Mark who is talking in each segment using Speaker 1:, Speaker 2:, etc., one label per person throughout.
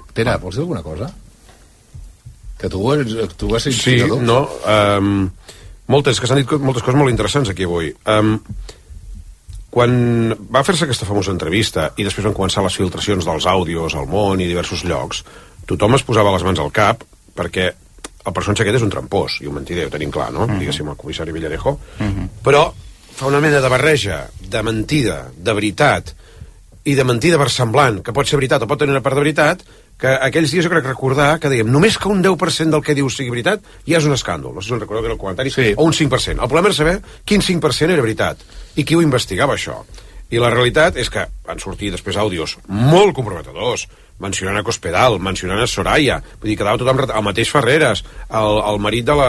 Speaker 1: Tena, vols dir alguna cosa? Que tu vas ser
Speaker 2: sí, no, que s'han dit moltes coses molt interessants aquí avui. Quan va fer-se aquesta famosa entrevista i després van començar les filtracions dels àudios al món i diversos llocs, tothom es posava les mans al cap perquè el personatge aquest és un trampós i un mentider, ho tenim clar, no? Diguéssim, el comissari Villarejo, però fa una mena de barreja de mentida, de veritat i de mentida versemblant, que pot ser veritat o pot tenir una part de veritat, que aquells dies jo crec recordar que dèiem només que un 10% del que diu sigui veritat ja és un escàndol, no sé si us recordeu que era el comentari, sí. O un 5%. El problema era saber quin 5% era veritat i qui ho investigava, això. I la realitat és que van sortir després àudios molt comprometedors, mencionant a Cospedal, mencionant a Soraya, vull dir, quedava tothom... El mateix Ferreres, el marit de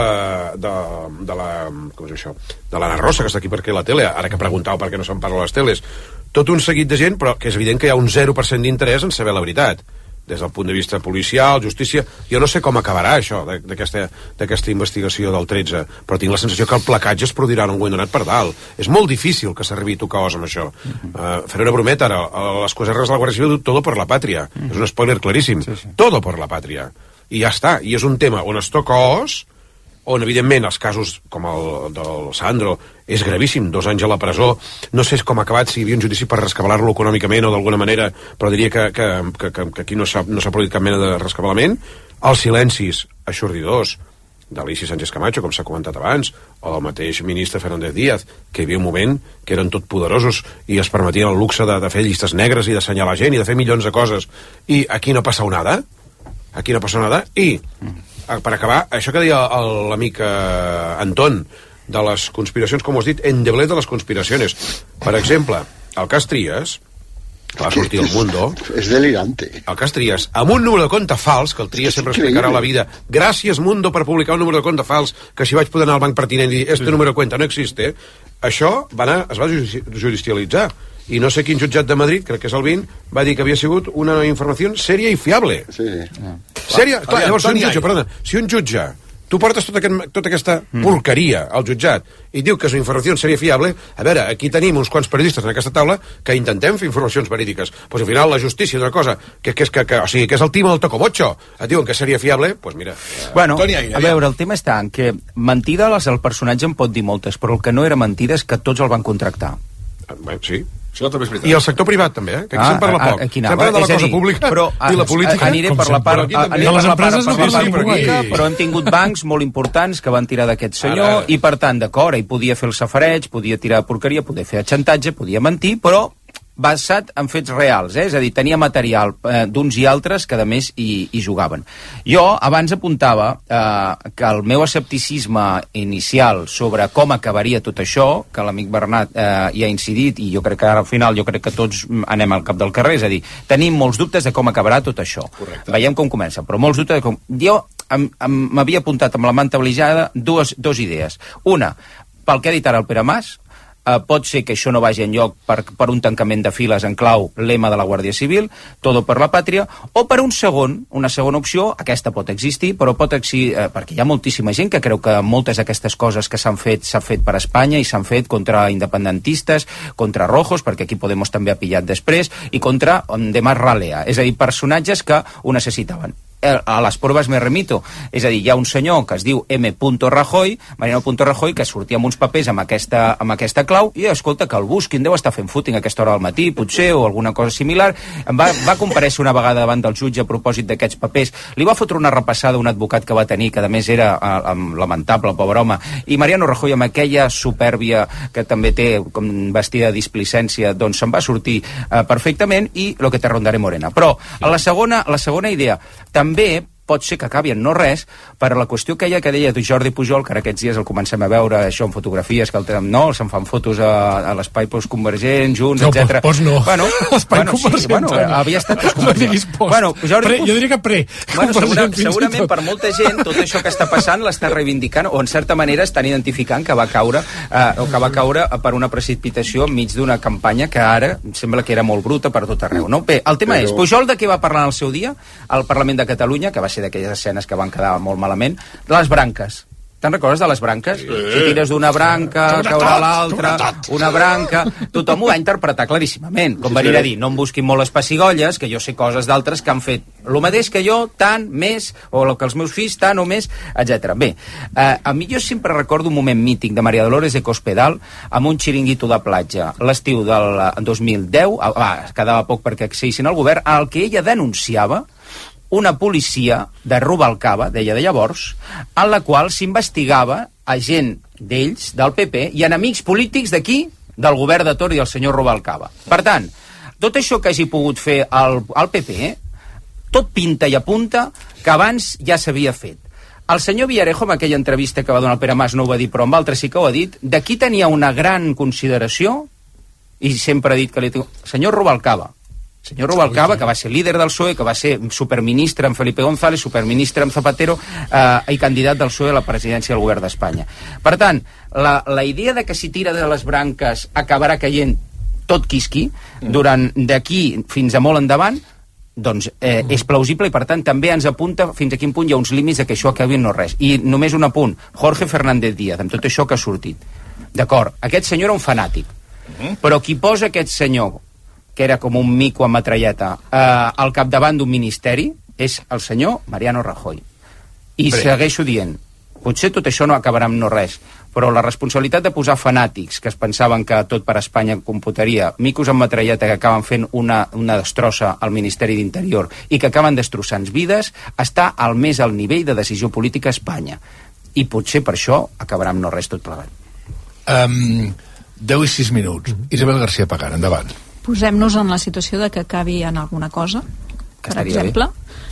Speaker 2: la com es diu això? De l'Anna Rosa, que està aquí perquè la tele, ara que preguntau per què no se'n parla a les teles. Tot un seguit de gent, però que és evident que hi ha un 0% d'interès en saber la veritat. Des del punt de vista policial, justícia... Jo no sé com acabarà això, d'aquesta investigació del 13, però tinc la sensació que el placatge es produirà en un moment donat per dalt. És molt difícil que s'arribi a tocar os amb això. Faré una brometa ara, les coses de la Guàrdia Civil, todo por la patria. És un spoiler claríssim. Todo por la patria. I ja està. I és un tema on es toca os, on, evidentment, els casos com el del Sandro és gravíssim, 2 anys a la presó, no sé com ha acabat, si hi havia un judici per rescabalar-lo econòmicament o d'alguna manera, però diria que aquí no s'ha produït cap mena de rescabalament. Els silencis aixordidors d'Alicia Sánchez Camacho, com s'ha comentat abans, o del mateix ministre Fernández Díaz, que hi havia un moment que eren tot poderosos i es permetien el luxe de fer llistes negres i d'assenyalar gent i de fer milions de coses, i aquí no passa nada, i per acabar, això que deia l'amic Anton, de les conspiracions, com ho has dit, endeblet de les conspiracions. Per exemple, el cas Trias, que va sortir al Mundo...
Speaker 3: És delirante.
Speaker 2: El cas Trias, amb un número de compte fals, que el Trias sempre explicarà a la vida, gràcies Mundo per publicar un número de compte fals, que si vaig poder anar al banc pertinent i dir, este número de cuenta no existe, això es va judicialitzar. I no sé quin jutjat de Madrid, crec que és el 20, va dir que havia sigut una informació sèria i fiable.
Speaker 3: Sí.
Speaker 2: Sèria? Clar, llavors, si un jutge, tu portes tota aquesta porqueria al jutjat i diu que és una informació sèria i fiable, a veure, aquí tenim uns quants periodistes en aquesta taula que intentem fer informacions verídiques. Pues al final la justícia d'una cosa que és el tema del Tocobotxo, et diuen que és sèria i fiable, pues mira...
Speaker 4: Bueno, a veure, el tema està en que mentida el personatge en pot dir moltes, però el que no era mentida és que tots el van contractar.
Speaker 2: Sí.
Speaker 1: Això també és veritat.
Speaker 2: I el sector privat també, que aquí se'n parla poc. Se'n parla de la cosa pública i la política.
Speaker 4: Aniré per la part pública, però hem tingut bancs molt importants que van tirar d'aquest senyor i, per tant, d'acord, ell podia fer el safareig, podia tirar porqueria, podia fer xantatge, podia mentir, però basat en fets reals, és a dir, tenia material d'uns i altres que a més hi jugaven. Jo abans apuntava que el meu escepticisme inicial sobre com acabaria tot això, que l'amic Bernat hi ha incidit, i jo crec que ara al final que tots anem al cap del carrer, és a dir, tenim molts dubtes de com acabarà tot això. Correcte. Veiem com comença, però molts dubtes de com... Jo m'havia apuntat amb la manta belijada dues idees. Una, pel que ha dit ara el Pere Mas, pot ser que això no vagi enlloc per un tancament de files en clau lema de la Guàrdia Civil, todo per la pàtria, o per una segona opció, aquesta pot existir, però pot existir, perquè hi ha moltíssima gent que creu que moltes d'aquestes coses que s'han fet per Espanya i s'han fet contra independentistes, contra rojos, perquè aquí Podemos també ha pillat després, i contra demás ralea, és a dir, personatges que ho necessitaven. A les proves me remito, és a dir, hi ha un senyor que es diu M. Rajoy, Mariano Rajoy, que sortia amb uns papers amb aquesta clau, i escolta, que el busquin, deu estar fent footing a aquesta hora del matí, potser, o alguna cosa similar. Va comparèixer una vegada davant del jutge a propòsit d'aquests papers, li va fotre una repassada un advocat que va tenir, que a més era lamentable, el pobre home, i Mariano Rajoy, amb aquella supèrbia que també té com vestida de displicència, doncs se'n va sortir perfectament, i lo que te rondaré morena. Però la segona idea, també pot ser que acabi en no res per la qüestió que deia Jordi Pujol, que ara aquests dies el comencem a veure això en fotografies, que se'n fan fotos a l'espai postconvergent, junts, etc.
Speaker 5: No, post no. L'espai convergent.
Speaker 4: Sí, havia estat postconvergent.
Speaker 5: Jo diria que pre.
Speaker 4: Segurament per molta gent tot això que està passant l'està reivindicant, o en certa manera estan identificant que va caure per una precipitació enmig d'una campanya que ara sembla que era molt bruta per tot arreu. No? Bé, el tema és, Pujol de què va parlar en el seu dia al Parlament de Catalunya, que va ser d'aquelles escenes que van quedar molt malament, de les branques. Te'n recordes de les branques? Si tires d'una branca, caurà l'altra, una branca... Tothom ho va interpretar claríssimament. Com venir a dir, no em busquin molt les pessigolles, que jo sé coses d'altres que han fet el mateix que jo, tant, més, o que els meus fills, tant o més, etc. Bé, a mi jo sempre recordo un moment mític de María Dolores de Cospedal amb un xiringuito de platja l'estiu del 2010, quedava poc perquè accedissin al govern, al que ella denunciava una policia de Rubalcaba, deia de llavors, en la qual s'investigava a gent d'ells, del PP, i enemics polítics d'aquí, del govern de Torra i el senyor Rubalcaba. Per tant, tot això que hagi pogut fer el PP, tot pinta i apunta que abans ja s'havia fet. El senyor Villarejo, en aquella entrevista que va donar el Pere Mas, no ho va dir, però amb altres sí que ho ha dit, d'aquí tenia una gran consideració, i sempre ha dit que li... Senyor Rubalcaba, que va ser líder del PSOE, que va ser superministre amb Felipe González, superministre amb Zapatero i candidat del PSOE a la presidència del govern d'Espanya. Per tant, la idea de que si tira de les branques acabarà caient tot quisqui durant d'aquí fins a molt endavant, doncs és plausible i per tant també ens apunta fins a quin punt hi ha uns límits de que això acabi no res. I només un apunt, Jorge Fernández Díaz, amb tot això que ha sortit. D'acord, aquest senyor era un fanàtic, però qui posa aquest senyor que era com un mico amb metralleta, al capdavant d'un ministeri, és el senyor Mariano Rajoy. I segueixo dient, potser tot això no acabarà amb no res, però la responsabilitat de posar fanàtics que es pensaven que tot per Espanya computaria, micos amb metralleta que acaben fent una destrossa al Ministeri d'Interior i que acaben destrossant vides, està al més alt nivell de decisió política a Espanya. I potser per això acabarà amb no res tot plegat.
Speaker 1: 10 i 6 minuts. Isabel García Pagán, endavant.
Speaker 3: Posem-nos en la situació de que acabi en alguna cosa. Per exemple,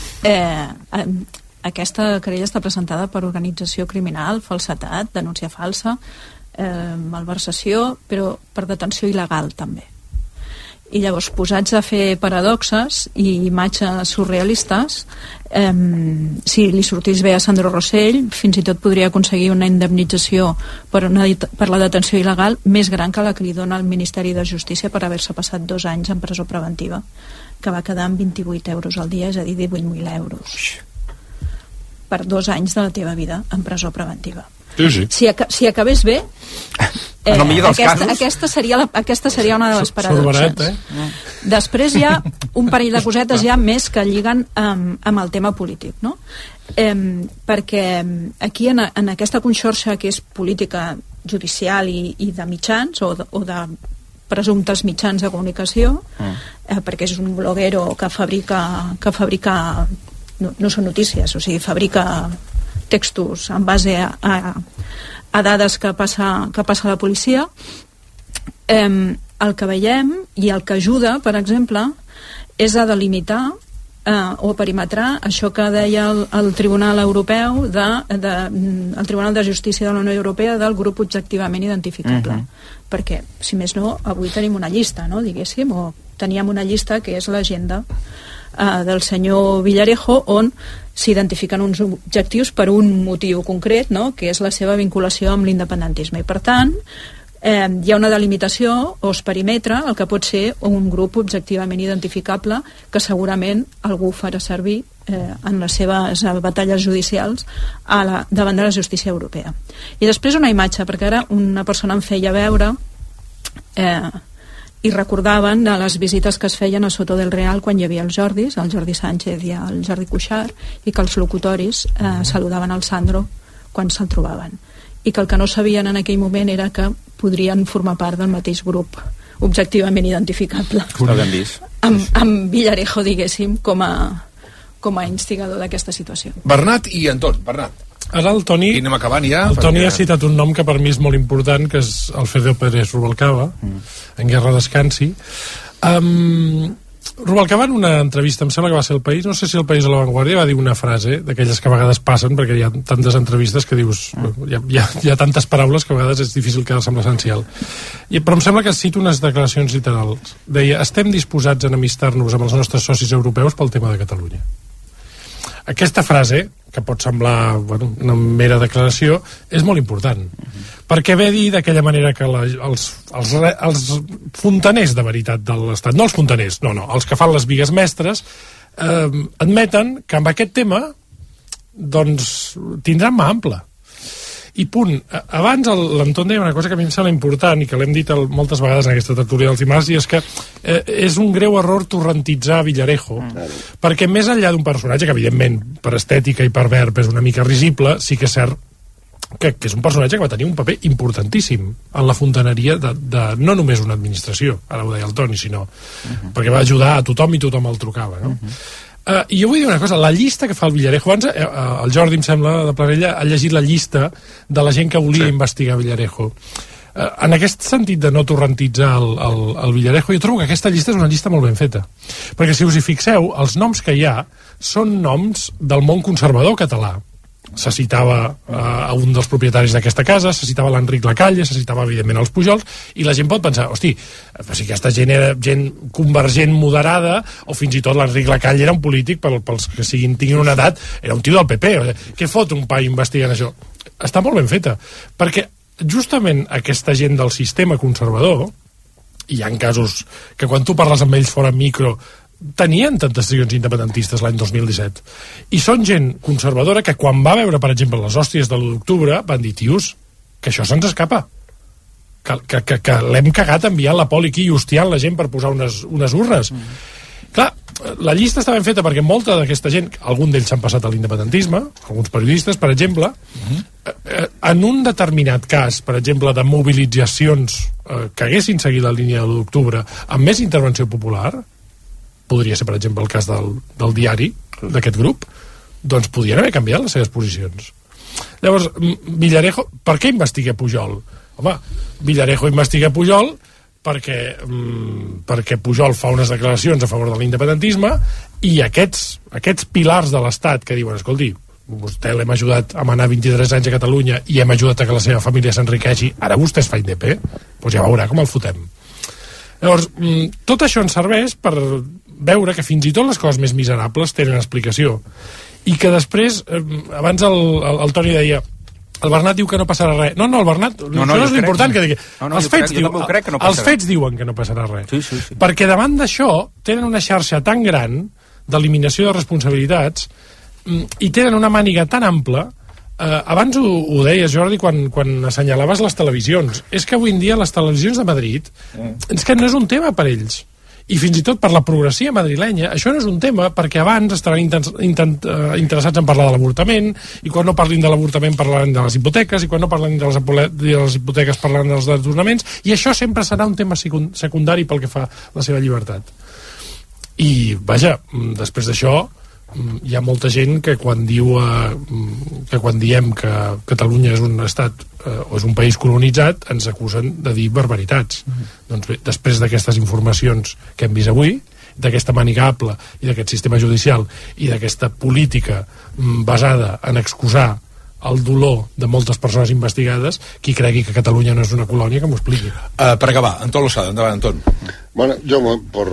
Speaker 3: aquesta querella està presentada per organització criminal, falsetat, denúncia falsa, malversació, però per detenció il·legal també. I llavors, posats a fer paradoxes i imatges surrealistes, si li sortís bé a Sandro Rosell, fins i tot podria aconseguir una indemnització per la detenció il·legal més gran que la que li dona el Ministeri de Justícia per haver-se passat 2 anys en presó preventiva, que va quedar amb 28 euros al dia, és a dir, 18.000 euros per 2 anys de la teva vida en presó preventiva.
Speaker 1: Sí.
Speaker 3: Si acabés bé, aquesta seria una de les paradoxes. Després hi ha un parell de cosetes ja més que lliguen amb el tema polític, no? Perquè aquí en aquesta conxorxa que és política judicial i de mitjans o de presumptes mitjans de comunicació, perquè és un bloguero que fabrica no són notícies, o sigui, fabrica textos en base a dades que passa la policia, el que veiem i el que ajuda, per exemple, és a delimitar o perimetrar això que deia el Tribunal Europeu el Tribunal de Justícia de la Unió Europea del grup objectivament identificable. Perquè, si més no, avui tenim una llista, no, diguéssim, o teníem una llista que és l'agenda del senyor Villarejo, on s'identifiquen uns objectius per un motiu concret, no?, que és la seva vinculació amb l'independentisme. I per tant, hi ha una delimitació o es perimetra el que pot ser un grup objectivament identificable que segurament algú farà servir en les seves batalles judicials davant de la justícia europea. I després una imatge, perquè ara una persona em feia veure i recordaven de les visites que es feien a Soto del Real quan hi havia els Jordis, el Jordi Sánchez i el Jordi Cuixart, i que els locutoris saludaven el Sandro quan se'l trobaven, i que el que no sabien en aquell moment era que podrien formar part del mateix grup objectivament identificable amb Villarejo, diguéssim, com a instigador d'aquesta situació.
Speaker 1: Bernat i Anton. Bernat.
Speaker 5: Ara el Toni,
Speaker 1: I anem acabant ja.
Speaker 5: El Toni ha citat un nom que per mi és molt important, que és Alfredo Pérez Rubalcaba, en Guerra Descansi. Rubalcaba en una entrevista, em sembla que va ser El País, no sé si El País o La Vanguardia, va dir una frase d'aquelles que a vegades passen, perquè hi ha tantes entrevistes que dius, hi ha tantes paraules que a vegades és difícil quedar-se amb l'essencial. Però em sembla que cito unes declaracions literals. Deia, estem disposats a enemistar-nos amb els nostres socis europeus pel tema de Catalunya. Aquesta frase, que pot semblar una mera declaració, és molt important, perquè ve a dir d'aquella manera que els fontaners de veritat de l'Estat, no els fontaners, no, els que fan les bigues mestres, admeten que amb aquest tema doncs tindran mà ampla. I punt. Abans l'Anton deia una cosa que a mi em sembla important i que l'hem dit moltes vegades en aquesta tertúlia dels dimarts, i és que és un greu error torrentitzar Villarejo, perquè més enllà d'un personatge que evidentment per estètica i per verb és una mica risible, sí que és cert que és un personatge que va tenir un paper importantíssim en la fontaneria de no només una administració, ara ho deia el Toni, sinó perquè va ajudar a tothom i tothom el trucava, no? I jo vull dir una cosa, la llista que fa el Villarejo, abans el Jordi, em sembla, de Planella, ha llegit la llista de la gent que volia investigar Villarejo. En aquest sentit de no torrentitzar el Villarejo, jo trobo que aquesta llista és una llista molt ben feta, perquè si us hi fixeu, els noms que hi ha són noms del món conservador català. Se citava a un dels propietaris d'aquesta casa, se citava l'Enric Lacalle, se citava evidentment els Pujols, i la gent pot pensar, hosti, si aquesta gent era gent convergent moderada, o fins i tot l'Enric Lacalle era un polític, pels que tinguin una edat, era un tio del PP, què fot un paio investigant això? Està molt ben feta, perquè justament aquesta gent del sistema conservador, hi ha casos que quan tu parles amb ells fora micro tenien tentacions independentistes l'any 2017 i són gent conservadora que quan va veure, per exemple, les hòsties de l'1 d'octubre van dir, tios, que això se'ns escapa, que l'hem cagat enviant la poli aquí i hostiant la gent per posar unes urnes. Clar, la llista està ben feta perquè molta d'aquesta gent, algun d'ells s'han passat a l'independentisme, alguns periodistes, per exemple, en un determinat cas, per exemple, de mobilitzacions que haguessin seguit la línia de l'1 d'octubre amb més intervenció popular, podria ser, per exemple, el cas del diari d'aquest grup, doncs podien haver canviat les seves posicions. Llavors, Villarejo, per què investiga Pujol? Home, Villarejo investiga Pujol perquè Pujol fa unes declaracions a favor de l'independentisme i aquests pilars de l'Estat que diuen, escolti, vostè l'hem ajudat a manar 23 anys a Catalunya i hem ajudat a que la seva família s'enriqueixi, ara vostè es fa indepè, doncs ja veurà com el fotem. Llavors, tot això ens serveix per veure que fins i tot les coses més miserables tenen explicació i que després, abans el Toni deia, el Bernat diu que no passarà res. No, el Bernat, això no és l'important que digui. Els fets diuen que no passarà res.
Speaker 4: Sí.
Speaker 5: Perquè davant d'això tenen una xarxa tan gran d'eliminació de responsabilitats i tenen una màniga tan ampla. Abans ho deies, Jordi, quan assenyalaves les televisions. És que avui en dia les televisions de Madrid és que no és un tema per ells. I fins i tot per la progressia madrilenya això no és un tema, perquè abans estaran interessats en parlar de l'avortament, i quan no parlin de l'avortament parlaran de les hipoteques, i quan no parlin de les hipoteques parlaran dels desnonaments, i això sempre serà un tema secundari pel que fa a la seva llibertat. I, vaja, després d'això hi ha molta gent que quan diem que Catalunya és un estat o és un país colonitzat ens acusen de dir barbaritats. Doncs bé, després d'aquestes informacions que hem vist avui, d'aquesta màniga ampla i d'aquest sistema judicial i d'aquesta política basada en excusar el dolor de moltes persones investigades, qui cregui que Catalunya no és una colònia, que m'ho expliqui.
Speaker 1: Per acabar, Antón Losada, endavant, Antón.
Speaker 6: Bueno, yo por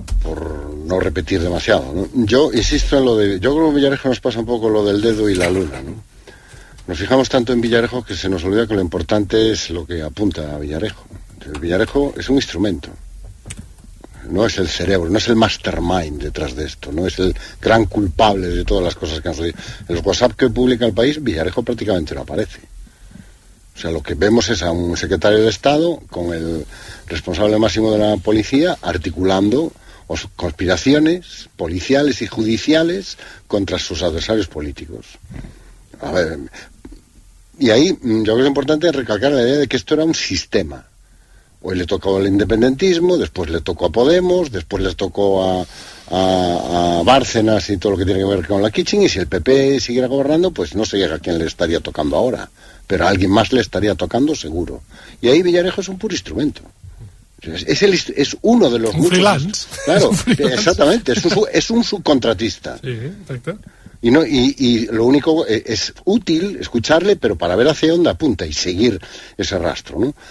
Speaker 6: no repetir demasiado, ¿no? Yo insisto en lo de... Yo creo que en Villarejo nos pasa un poco lo del dedo y la luna, ¿no? Nos fijamos tanto en Villarejo que se nos olvida que lo importante es lo que apunta a Villarejo. El Villarejo es un instrumento. No es el cerebro, no es el mastermind detrás de esto, no es el gran culpable de todas las cosas que han sucedido. En los WhatsApp que publica el país, Villarejo prácticamente no aparece. O sea, lo que vemos es a un secretario de Estado con el responsable máximo de la policía articulando conspiraciones policiales y judiciales contra sus adversarios políticos. A ver, y ahí yo creo que es importante recalcar la idea de que esto era un sistema. Hoy le tocó al independentismo, después le tocó a Podemos, después les tocó a Bárcenas y todo lo que tiene que ver con la Kitchen, y si el PP siguiera gobernando, pues no sé a quién le estaría tocando ahora, pero a alguien más le estaría tocando seguro. Y ahí Villarejo es un puro instrumento. Es uno de los
Speaker 5: un
Speaker 6: muchos...
Speaker 5: Freelance.
Speaker 6: Claro,
Speaker 5: freelance.
Speaker 6: Exactamente, es un subcontratista.
Speaker 5: Sí, exacte.
Speaker 6: Y lo único es útil escucharle, pero para ver hacia dónde apunta y seguir ese rastro, ¿no?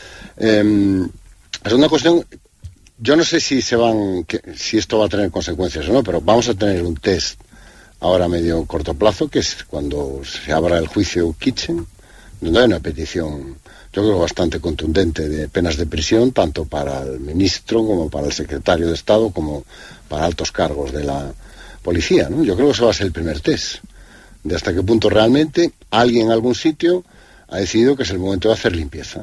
Speaker 6: Es una cuestión, yo no sé si si esto va a tener consecuencias o no, pero vamos a tener un test ahora a medio corto plazo, que es cuando se abra el juicio Kitchen, donde hay una petición, yo creo, bastante contundente de penas de prisión, tanto para el ministro como para el secretario de Estado, como para altos cargos de la policía, ¿no? Yo creo que eso va a ser el primer test, de hasta qué punto realmente alguien en algún sitio ha decidido que es el momento de hacer limpieza.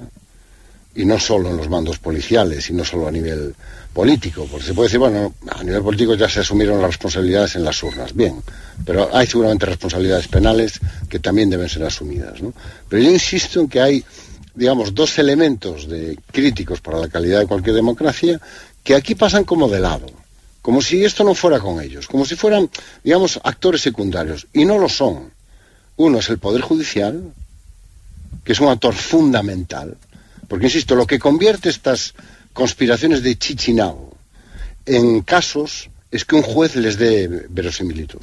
Speaker 6: Y no solo en los mandos policiales, y no solo a nivel político, porque se puede decir, bueno, a nivel político ya se asumieron las responsabilidades en las urnas, bien, pero hay seguramente responsabilidades penales que también deben ser asumidas, ¿no? Pero yo insisto en que hay, digamos, dos elementos críticos para la calidad de cualquier democracia que aquí pasan como de lado, como si esto no fuera con ellos, como si fueran, digamos, actores secundarios, y no lo son. Uno es el Poder Judicial, que es un actor fundamental, porque, insisto, lo que convierte estas conspiraciones de Chichinabo en casos es que un juez les dé verosimilitud.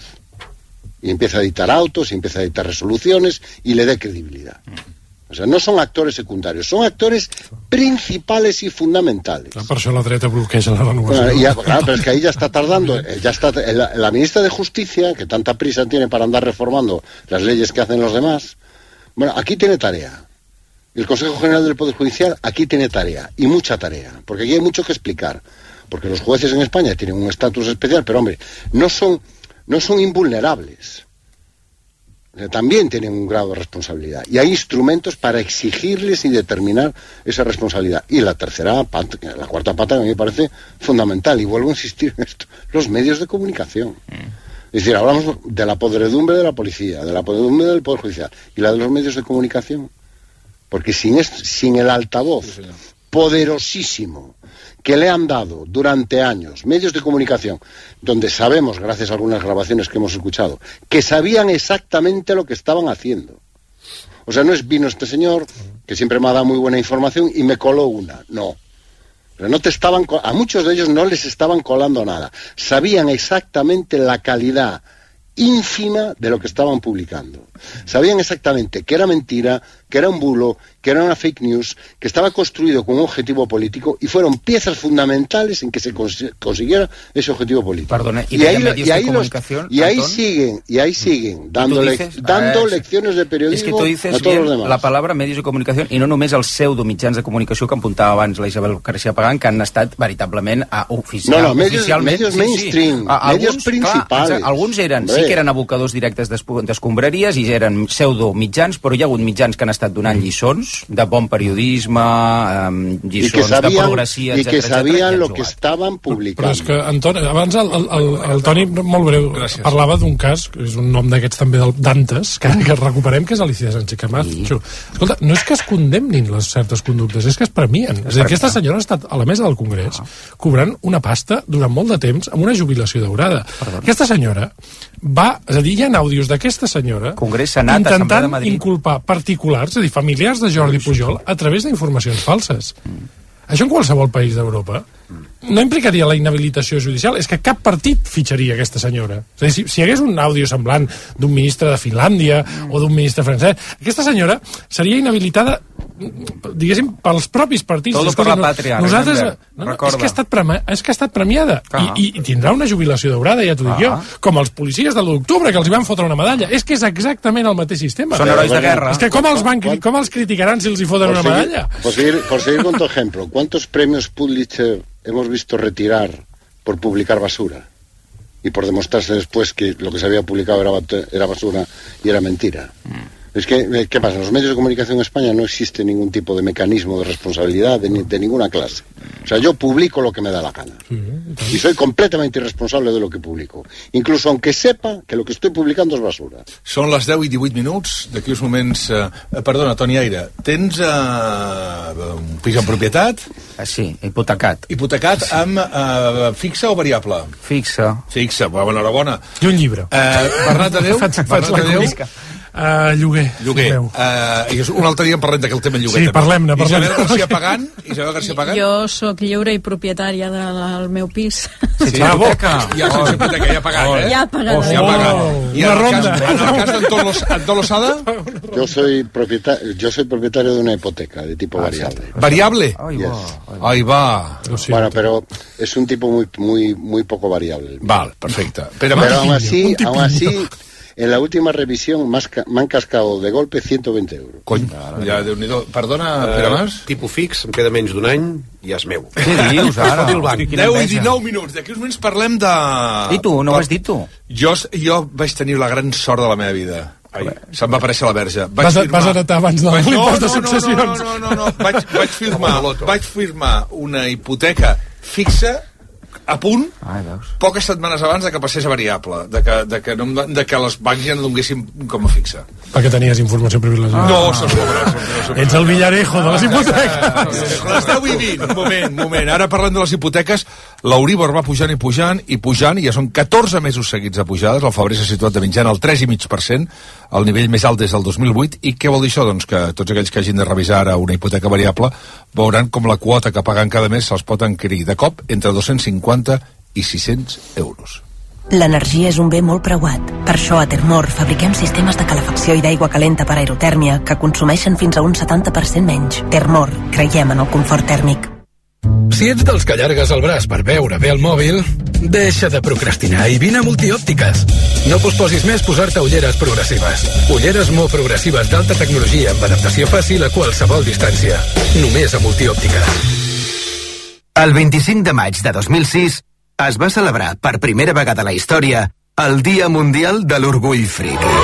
Speaker 6: Y empieza a dictar autos, y empieza a dictar resoluciones, y le dé credibilidad. O sea, no son actores secundarios, son actores principales y fundamentales.
Speaker 5: Per això la dreta bloqueja la renovació.
Speaker 6: Claro, pero es que ahí ya está tardando. La ministra de Justicia, que tanta prisa tiene para andar reformando las leyes que hacen los demás, bueno, aquí tiene tarea. El Consejo General del Poder Judicial aquí tiene tarea, y mucha tarea, porque aquí hay mucho que explicar, porque los jueces en España tienen un estatus especial, pero hombre, no son invulnerables, también tienen un grado de responsabilidad, y hay instrumentos para exigirles y determinar esa responsabilidad. Y la tercera pata, la cuarta pata, que a mí me parece fundamental, y vuelvo a insistir en esto, los medios de comunicación. Es decir, hablamos de la podredumbre de la policía, de la podredumbre del Poder Judicial, y la de los medios de comunicación. Porque sin el altavoz poderosísimo que le han dado durante años medios de comunicación, donde sabemos, gracias a algunas grabaciones que hemos escuchado, que sabían exactamente lo que estaban haciendo. O sea, no es vino este señor, que siempre me ha dado muy buena información, y me coló una. No. Pero a muchos de ellos no les estaban colando nada. Sabían exactamente la calidad ínfima de lo que estaban publicando. Sabían exactamente que era mentira, que era un bulo, que era una fake news, que estaba construido con un objetivo político, y fueron piezas fundamentales en que se consiguiera ese objetivo político.
Speaker 4: Perdona,
Speaker 6: ahí siguen dando lecciones de periodismo a todos los demás.
Speaker 4: La palabra medios de comunicació, i no només els pseudomitjans de comunicació que apuntava abans la Isabel García Pagán, que han estat veritablement oficialment...
Speaker 6: Medios mainstream, medios principals.
Speaker 4: Alguns sí que eren abocadors directes d'escombraries i eren pseudomitjans, però hi ha hagut mitjans que han estat donant lliçons de bon periodisme, lliçons de progressia, etc.
Speaker 6: I que sabien lo que estaven publicant.
Speaker 5: Però és que, Antoni, abans el Toni, molt breu, parlava d'un cas, que és un nom d'aquests també del Dantes, que recuperem, que és Alicia Sánchez Camacho. Escolta, no és que es condemnin les certes conductes, és que es premien. És a dir, aquesta senyora ha estat a la mesa del Congrés cobrant una pasta durant molt de temps amb una jubilació daurada. Aquesta senyora és a dir, hi ha àudios d'aquesta senyora intentant inculpar particulars, és a dir, familiars de Jordi Pujol, a través d'informacions falses. Això en qualsevol país d'Europa no implicaria la inhabilitació judicial, és que cap partit fitxaria aquesta senyora. És a dir, si hi hagués un àudio semblant d'un ministre de Finlàndia o d'un ministre francès, aquesta senyora seria inhabilitada, diguéssim, pels propis partits.
Speaker 4: Todo per la pàtria.
Speaker 5: Nosaltres, és que ha estat premiada i tindrà una jubilació daurada, ja t'ho dic jo, com els policies de l'1 d'octubre, que els hi van fotre una medalla. És que és exactament el mateix sistema.
Speaker 4: Són herois de guerra.
Speaker 5: És que com els criticaran si els hi foten una medalla?
Speaker 6: Por seguir con tu ejemplo, ¿cuántos premios Pulitzer hemos visto retirar por publicar basura? Y por demostrarse después que lo que se había publicado era basura y era mentira. Es que, ¿qué pasa? En los medios de comunicación en España no existe ningún tipo de mecanismo de responsabilidad de ninguna clase. O sea, yo publico lo que me da la gana. Y soy completamente irresponsable de lo que publico. Incluso aunque sepa que lo que estoy publicando es basura.
Speaker 1: Són les 10 i 18 minuts. D'aquí uns moments... Perdona, Toni Aire, tens un pis en propietat?
Speaker 4: Sí, hipotecat.
Speaker 1: Hipotecat amb fixa o variable?
Speaker 4: Fixa.
Speaker 1: Fixa, enhorabona.
Speaker 5: I un llibre.
Speaker 1: Bernat Adéu?
Speaker 5: Faig la comisca. Lloguer.
Speaker 1: I un altre dia en parlem d'aquell tema lloguer.
Speaker 5: Sí, parlem-ne.
Speaker 1: Isabel García Pagán?
Speaker 3: Jo sóc lliure i propietària del meu pis.
Speaker 1: Sí, ja pagat,
Speaker 3: Ja pagat.
Speaker 1: Una ronda. En el cas d'Antón Losada?
Speaker 6: Yo soy propietario de una hipoteca de tipo variable.
Speaker 1: ¿Variable? Ahí va.
Speaker 6: Bueno, pero es un tipo muy poco variable.
Speaker 1: Vale, perfecto.
Speaker 6: Pero aún así, en la última revisión me han cascado de golpe 120 euros.
Speaker 1: Cony, ja, Déu-n'hi-do. Perdona, Pere Mas?
Speaker 2: Tipus fix, em queda menys d'un any i és meu.
Speaker 4: Què dius, ara?
Speaker 1: 10 i 19 minuts. D'aquí uns moments parlem de...
Speaker 4: I tu, no ho has dit tu?
Speaker 1: Jo vaig tenir la gran sort de la meva vida. se'm va aparèixer la verge.
Speaker 5: Vas heretar abans de l'impost de successions.
Speaker 1: No. Vaig firmar una hipoteca fixa a punt poques setmanes abans de que passés a variable, de que les bancs ja no donguessin com a fixa.
Speaker 5: Perquè tenies informació privilegiada.
Speaker 1: No,
Speaker 5: ets el Villarejo de les hipoteques.
Speaker 1: Les 10 i 20. Moment. Ara parlem de les hipoteques. L'Euribor va pujant, i ja són 14 mesos seguits de pujades. El febrer s'ha situat de mitjana al 3,5%, el nivell més alt des del 2008. I què vol dir això? Doncs que tots aquells que hagin de revisar ara una hipoteca variable veuran com la quota que paguen cada mes se'ls pot encarir de cop entre 250 i 600 euros.
Speaker 7: L'energia és un bé molt preuat. Per això a Termor fabriquem sistemes de calefacció i d'aigua calenta per aerotèrmia que consumeixen fins a un 70% menys. Termor, creiem en el confort tèrmic.
Speaker 8: Si ets dels que allargues el braç per veure bé el mòbil, deixa de procrastinar i vine a Multiòptiques. No posposis més posar-te ulleres progressives. Ulleres molt progressives d'alta tecnologia amb adaptació fàcil a qualsevol distància. Només a Multiòptiques.
Speaker 9: El 25 de maig de 2006 es va celebrar per primera vegada a la història el Dia Mundial de l'Orgull Friki.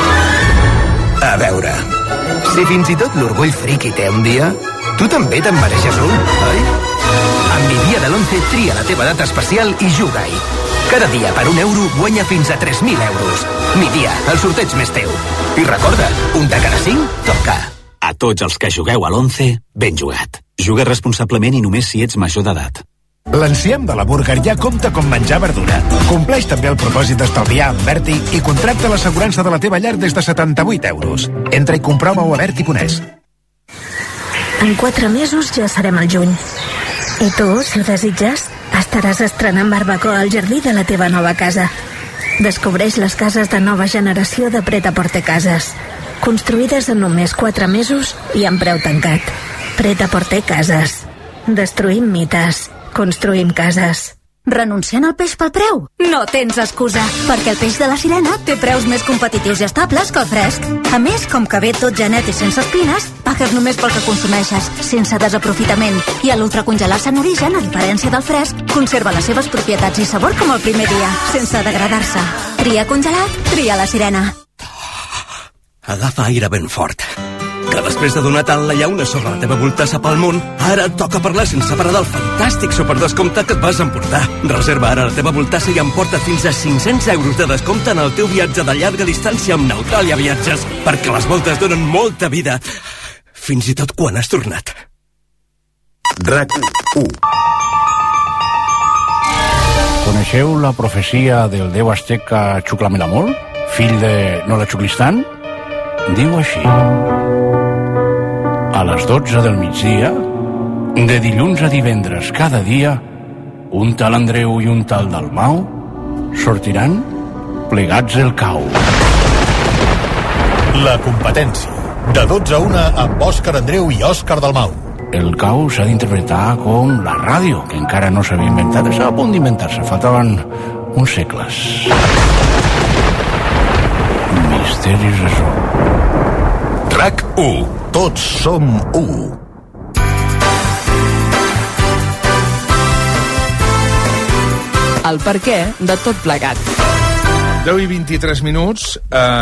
Speaker 9: A veure, si fins i tot l'Orgull Friki té un dia, tu també te'n mereixes un, oi? Amb Mi Dia de l'11 tria la teva data especial i juga-hi. Cada dia per €1 guanya fins a 3.000 euros. Mi Dia, el sorteig més teu. I recorda, un de cada 5 toca.
Speaker 10: A tots els que jugueu a l'11, ben jugat. Juga responsablement i només si ets major d'edat.
Speaker 11: L'enciam de la Burger ja compta com menjar verdura. Compleix també el propòsit d'estalviar amb Berti i contracta l'assegurança de la teva llar des de 78 euros. Entra i comprova-ho a Berti.es.
Speaker 12: En 4 mesos ja serem al juny. I tu, si ho desitges, estaràs estrenant barbacoa al jardí de la teva nova casa. Descobreix les cases de nova generació de Pret-a-Porter Cases. Construïdes en només 4 mesos i amb preu tancat. Pret-a-Porter Cases. Destruïm mites. Construïm cases.
Speaker 13: Renunciant al peix pel preu? No tens excusa, perquè el peix de la Sirena té preus més competitius i estables que el fresc. A més, com que ve tot genet i sense espines, pagues només pel que consumeixes, sense desaprofitament. I a l'ultracongelar-se en origen, a diferència del fresc, conserva les seves propietats i sabor com el primer dia, sense degradar-se. Tria congelat, tria la Sirena.
Speaker 14: Agafa aire ben fort. Que després de donar tant la llauna sobre la teva voltassa pel món, ara et toca parlar sense parar del fantàstic superdescompte que et vas emportar. Reserva ara la teva voltassa i emporta fins a 500 euros de descompte en el teu viatge de llarga distància amb Neutralia Viatges, perquè les voltes donen molta vida, fins i tot quan has tornat.
Speaker 15: RAC 1. Coneixeu la profecia del déu azteca Xuclamelamol, fill de Nola Xuclistan? Diu així: a les 12 del migdia, de dilluns a divendres cada dia, un tal Andreu i un tal Dalmau sortiran plegats el cau.
Speaker 16: La competència, de 12 a 1 amb Òscar Andreu i Òscar Dalmau.
Speaker 15: El cau s'ha d'interpretar com la ràdio, que encara no s'havia inventat, estava a punt d'inventar-se, faltaven uns segles. Misteris resolts.
Speaker 16: RAC 1. Tots som 1.
Speaker 17: El perquè de tot plegat.
Speaker 1: 10 i 23 minuts.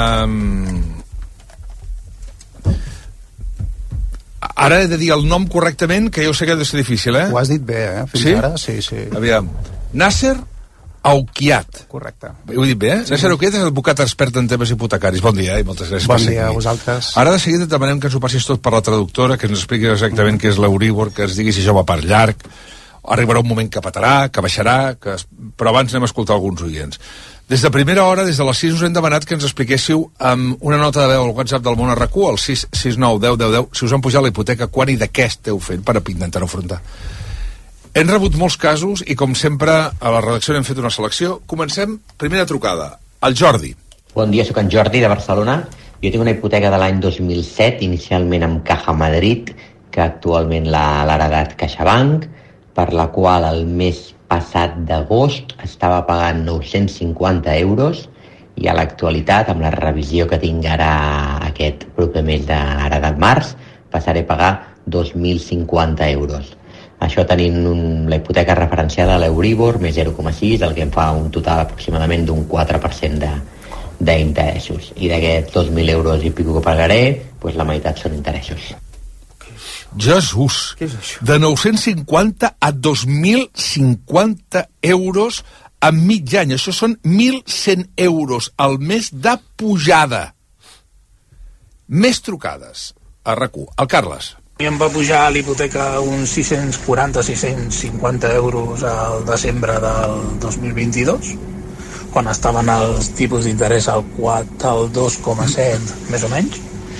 Speaker 1: Ara he de dir el nom correctament, que jo sé que ha de ser difícil, eh?
Speaker 18: Ho has dit bé, Fins ara, sí.
Speaker 1: Aviam. Nasser Auquiat.
Speaker 18: Correcte.
Speaker 1: Ho he dit bé, eh? Sí. Nasser Auquiat és advocat expert en temes hipotecaris. Bon dia, i moltes gràcies
Speaker 18: per ser aquí. Bon dia a vosaltres.
Speaker 1: Ara de seguida et demanem que ens ho passis tot per la traductora, que ens expliqui exactament què és l'Euribor, que ens digui si això va per llarg, arribarà un moment que petarà, que baixarà, però abans anem a escoltar alguns oients. Des de primera hora, des de les 6, us hem demanat que ens expliquéssiu amb una nota de veu al WhatsApp del Món RAC1, al 669 10 10 10, si us han pujat la hipoteca, quan i de què esteu fent per intentar-ho afrontar. Hem rebut molts casos i, com sempre, a la redacció n'hem fet una selecció. Comencem, primera trucada, el Jordi.
Speaker 19: Bon dia, sóc en Jordi de Barcelona. Jo tinc una hipoteca de l'any 2007, inicialment amb Caja Madrid, que actualment l'ha heredat CaixaBank, per la qual el mes passat d'agost estava pagant 950 euros i a l'actualitat, amb la revisió que tinc ara aquest proper mes d'ara del març, passaré a pagar 2.050 euros. Això tenint la hipoteca referenciada a l'Euribor més 0,6, el que em fa un total aproximadament d'un 4% d'interessos. I d'aquests 2.000 euros i pico que pagaré, doncs la meitat són interessos.
Speaker 1: Jesús! De 950 a 2.050 euros en mig any. Això són 1.100 euros al mes de pujada. Més trucades. A RAC1. El Carles.
Speaker 20: A mi em va pujar l'hipoteca uns 640-650 euros al desembre del 2022, quan estaven els tipus d'interès al 2,7, més o menys.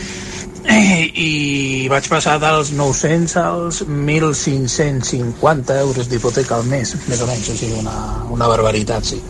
Speaker 20: I vaig passar dels 900 als 1.550 euros d'hipoteca al mes, més o menys, o sigui, una barbaritat, sí.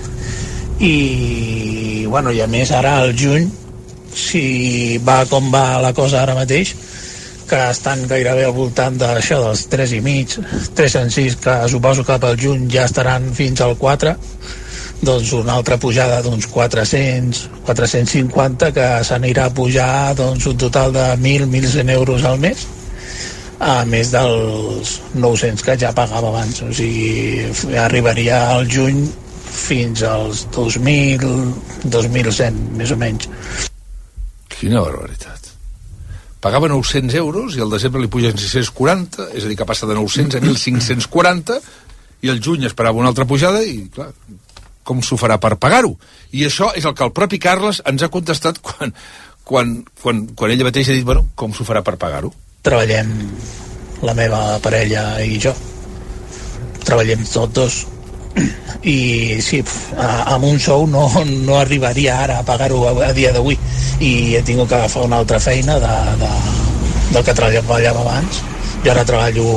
Speaker 20: I a més ara al juny, si va com va la cosa ara mateix, que estan gairebé al voltant d'això, dels 3,5, 3,6, que suposo que pel juny ja estaran fins al 4, doncs una altra pujada d'uns 400, 450, que s'anirà a pujar doncs, un total de 1.100 euros al mes, a més dels 900 que ja pagava abans. O sigui, arribaria al juny fins als 2.000, 2.100, més o menys.
Speaker 1: Quina barbaritat. Pagava 900 euros i al desembre li pugen 640, és a dir, que passa de 900 a 1.540, i al juny esperava una altra pujada i, clar, com s'ho farà per pagar-ho? I això és el que el propi Carles ens ha contestat quan ella mateixa ha dit, bueno, com s'ho farà per pagar-ho?
Speaker 20: Treballem, la meva parella i jo. Treballem tots dos. I sí, amb un sou no arribaria ara a pagar-ho a dia d'avui, i he tingut que agafar una altra feina del que treballava abans. Jo ara treballo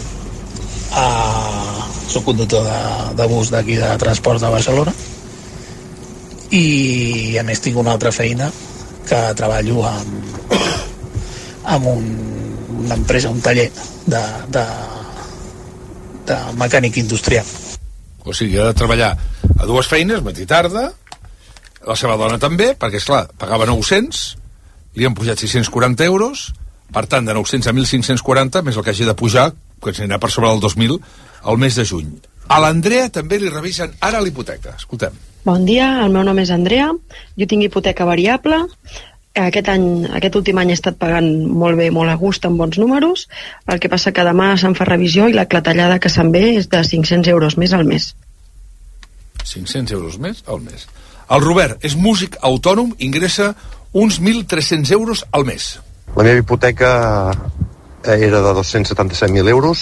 Speaker 20: soc conductor de bus d'aquí de transport de Barcelona, i a més tinc una altra feina que treballo amb una empresa, un taller de mecànic industrial.
Speaker 1: O sigui, ha de treballar a dues feines, matí i tarda, la seva dona també, perquè, esclar, pagava 900, li han pujat 640 euros, per tant, de 900 a 1.540, més el que hagi de pujar, que s'anirà per sobre del 2.000, al mes de juny. A l'Andrea també li revisen ara l'hipoteca. Escoltem.
Speaker 21: Bon dia, el meu nom és Andrea, jo tinc hipoteca variable, aquest últim any he estat pagant molt bé, molt a gust, amb bons números, el que passa que demà se'n fa revisió i la clatellada que se'n ve és de 500 euros més al mes.
Speaker 1: 500 euros més al mes. El Robert és músic autònom, ingressa uns 1.300 euros al mes.
Speaker 22: La meva hipoteca era de 277.000 euros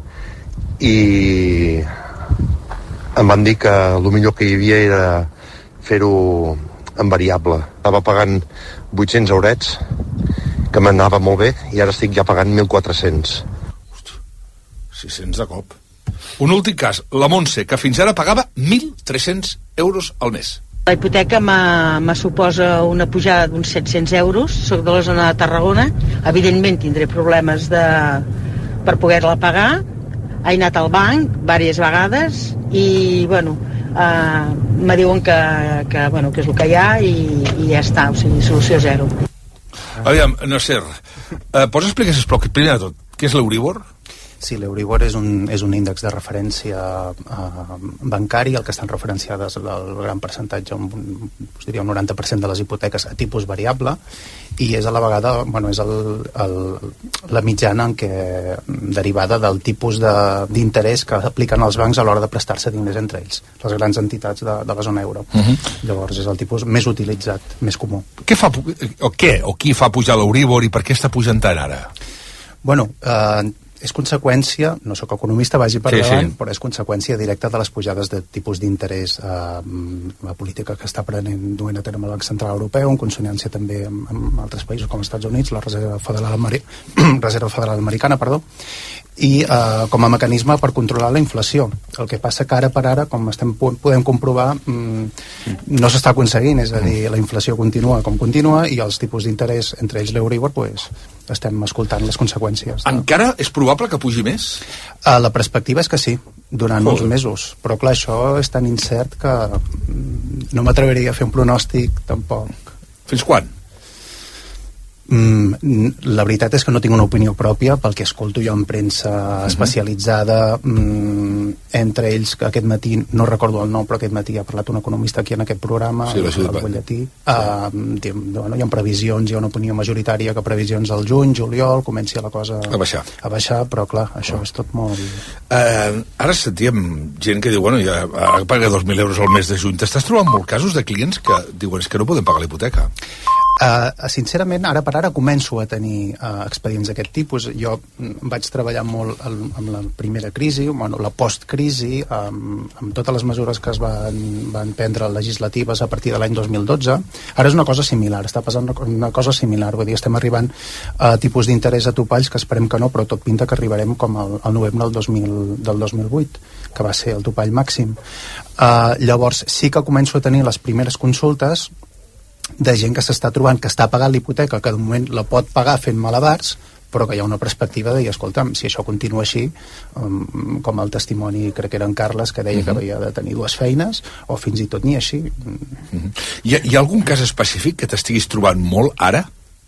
Speaker 22: i em van dir que el millor que hi havia era fer-ho en variable. Estava pagant 800 eurets, que m'anava molt bé, i ara estic ja pagant 1.400.
Speaker 1: 600 de cop. Un últim cas, la Montse, que fins ara pagava 1.300 euros al mes.
Speaker 23: La hipoteca me suposa una pujada d'uns 700 euros. Soc de la zona de Tarragona. Evidentment tindré problemes per poder-la pagar. He anat al banc diverses vegades i, me diuen que és el que hi ha i ja està, o sigui, solució zero.
Speaker 1: Aviam, Nasser, pots explicar, sisplau, primer de tot, què és l'Euribor?
Speaker 18: Sí, l'Euribor és un índex de referència bancari, el que estan referenciades el gran percentatge, diria un 90% de les hipoteques a tipus variable, i és a la vegada, és la mitjana derivada del tipus d'interès que apliquen els bancs a l'hora de prestar-se diners entre ells, les grans entitats de la zona euro. Llavors és el tipus més utilitzat, més comú.
Speaker 1: Qui fa pujar l'Euribor i per què està pujant tant ara?
Speaker 18: És conseqüència, no sóc economista, vagi per davant, però és conseqüència directa de les pujades de tipus d'interès, la política que està duent a terme el Banc Central Europeu, en consonància també amb altres països com els Estats Units, la Reserva Federal Americana, i com a mecanisme per controlar la inflació. El que passa que ara per ara, com podem comprovar, no s'està aconseguint, és a dir, la inflació continua com continua i els tipus d'interès, entre ells l'Euribor, estem escoltant les conseqüències.
Speaker 1: Encara és probable que pugi més?
Speaker 18: La perspectiva és que sí, durant molts mesos, però clar, això és tan incert que no m'atreviria a fer un pronòstic tampoc.
Speaker 1: Fins quan?
Speaker 18: La veritat és que no tinc una opinió pròpia pel que escolto jo en premsa especialitzada, entre ells que aquest matí, no recordo el nom, però aquest matí ha parlat un economista aquí en aquest programa,
Speaker 1: sí,
Speaker 18: el Bolletí, hi ha previsions, hi ha una opinió majoritària que previsions al juny, juliol, comenci la cosa a baixar, però clar, això és tot molt...
Speaker 1: Ara sentíem gent que diu, bueno, ja paga 2.000 euros al mes de juny. T'estàs trobant molts casos de clients que diuen que no podem pagar la hipoteca?
Speaker 18: Sincerament, ara per ara començo a tenir expedients d'aquest tipus. Jo vaig treballar molt amb la primera crisi, la postcrisi, amb totes les mesures que es van prendre legislatives a partir de l'any 2012. Ara és una cosa similar, està passant una cosa similar, vull dir, estem arribant a tipus d'interès a topalls que esperem que no, però tot pinta que arribarem com al novembre del 2008, que va ser el topall màxim. Llavors sí que començo a tenir les primeres consultes de gent que s'està trobant que està pagant l'hipoteca, que de moment la pot pagar fent malabars, però que hi ha una perspectiva de dir, escolta'm, si això continua així, com el testimoni, crec que era en Carles, que deia que havia de tenir 2 feines, o fins i tot ni així.
Speaker 1: Hi ha algun cas específic que t'estiguis trobant molt ara?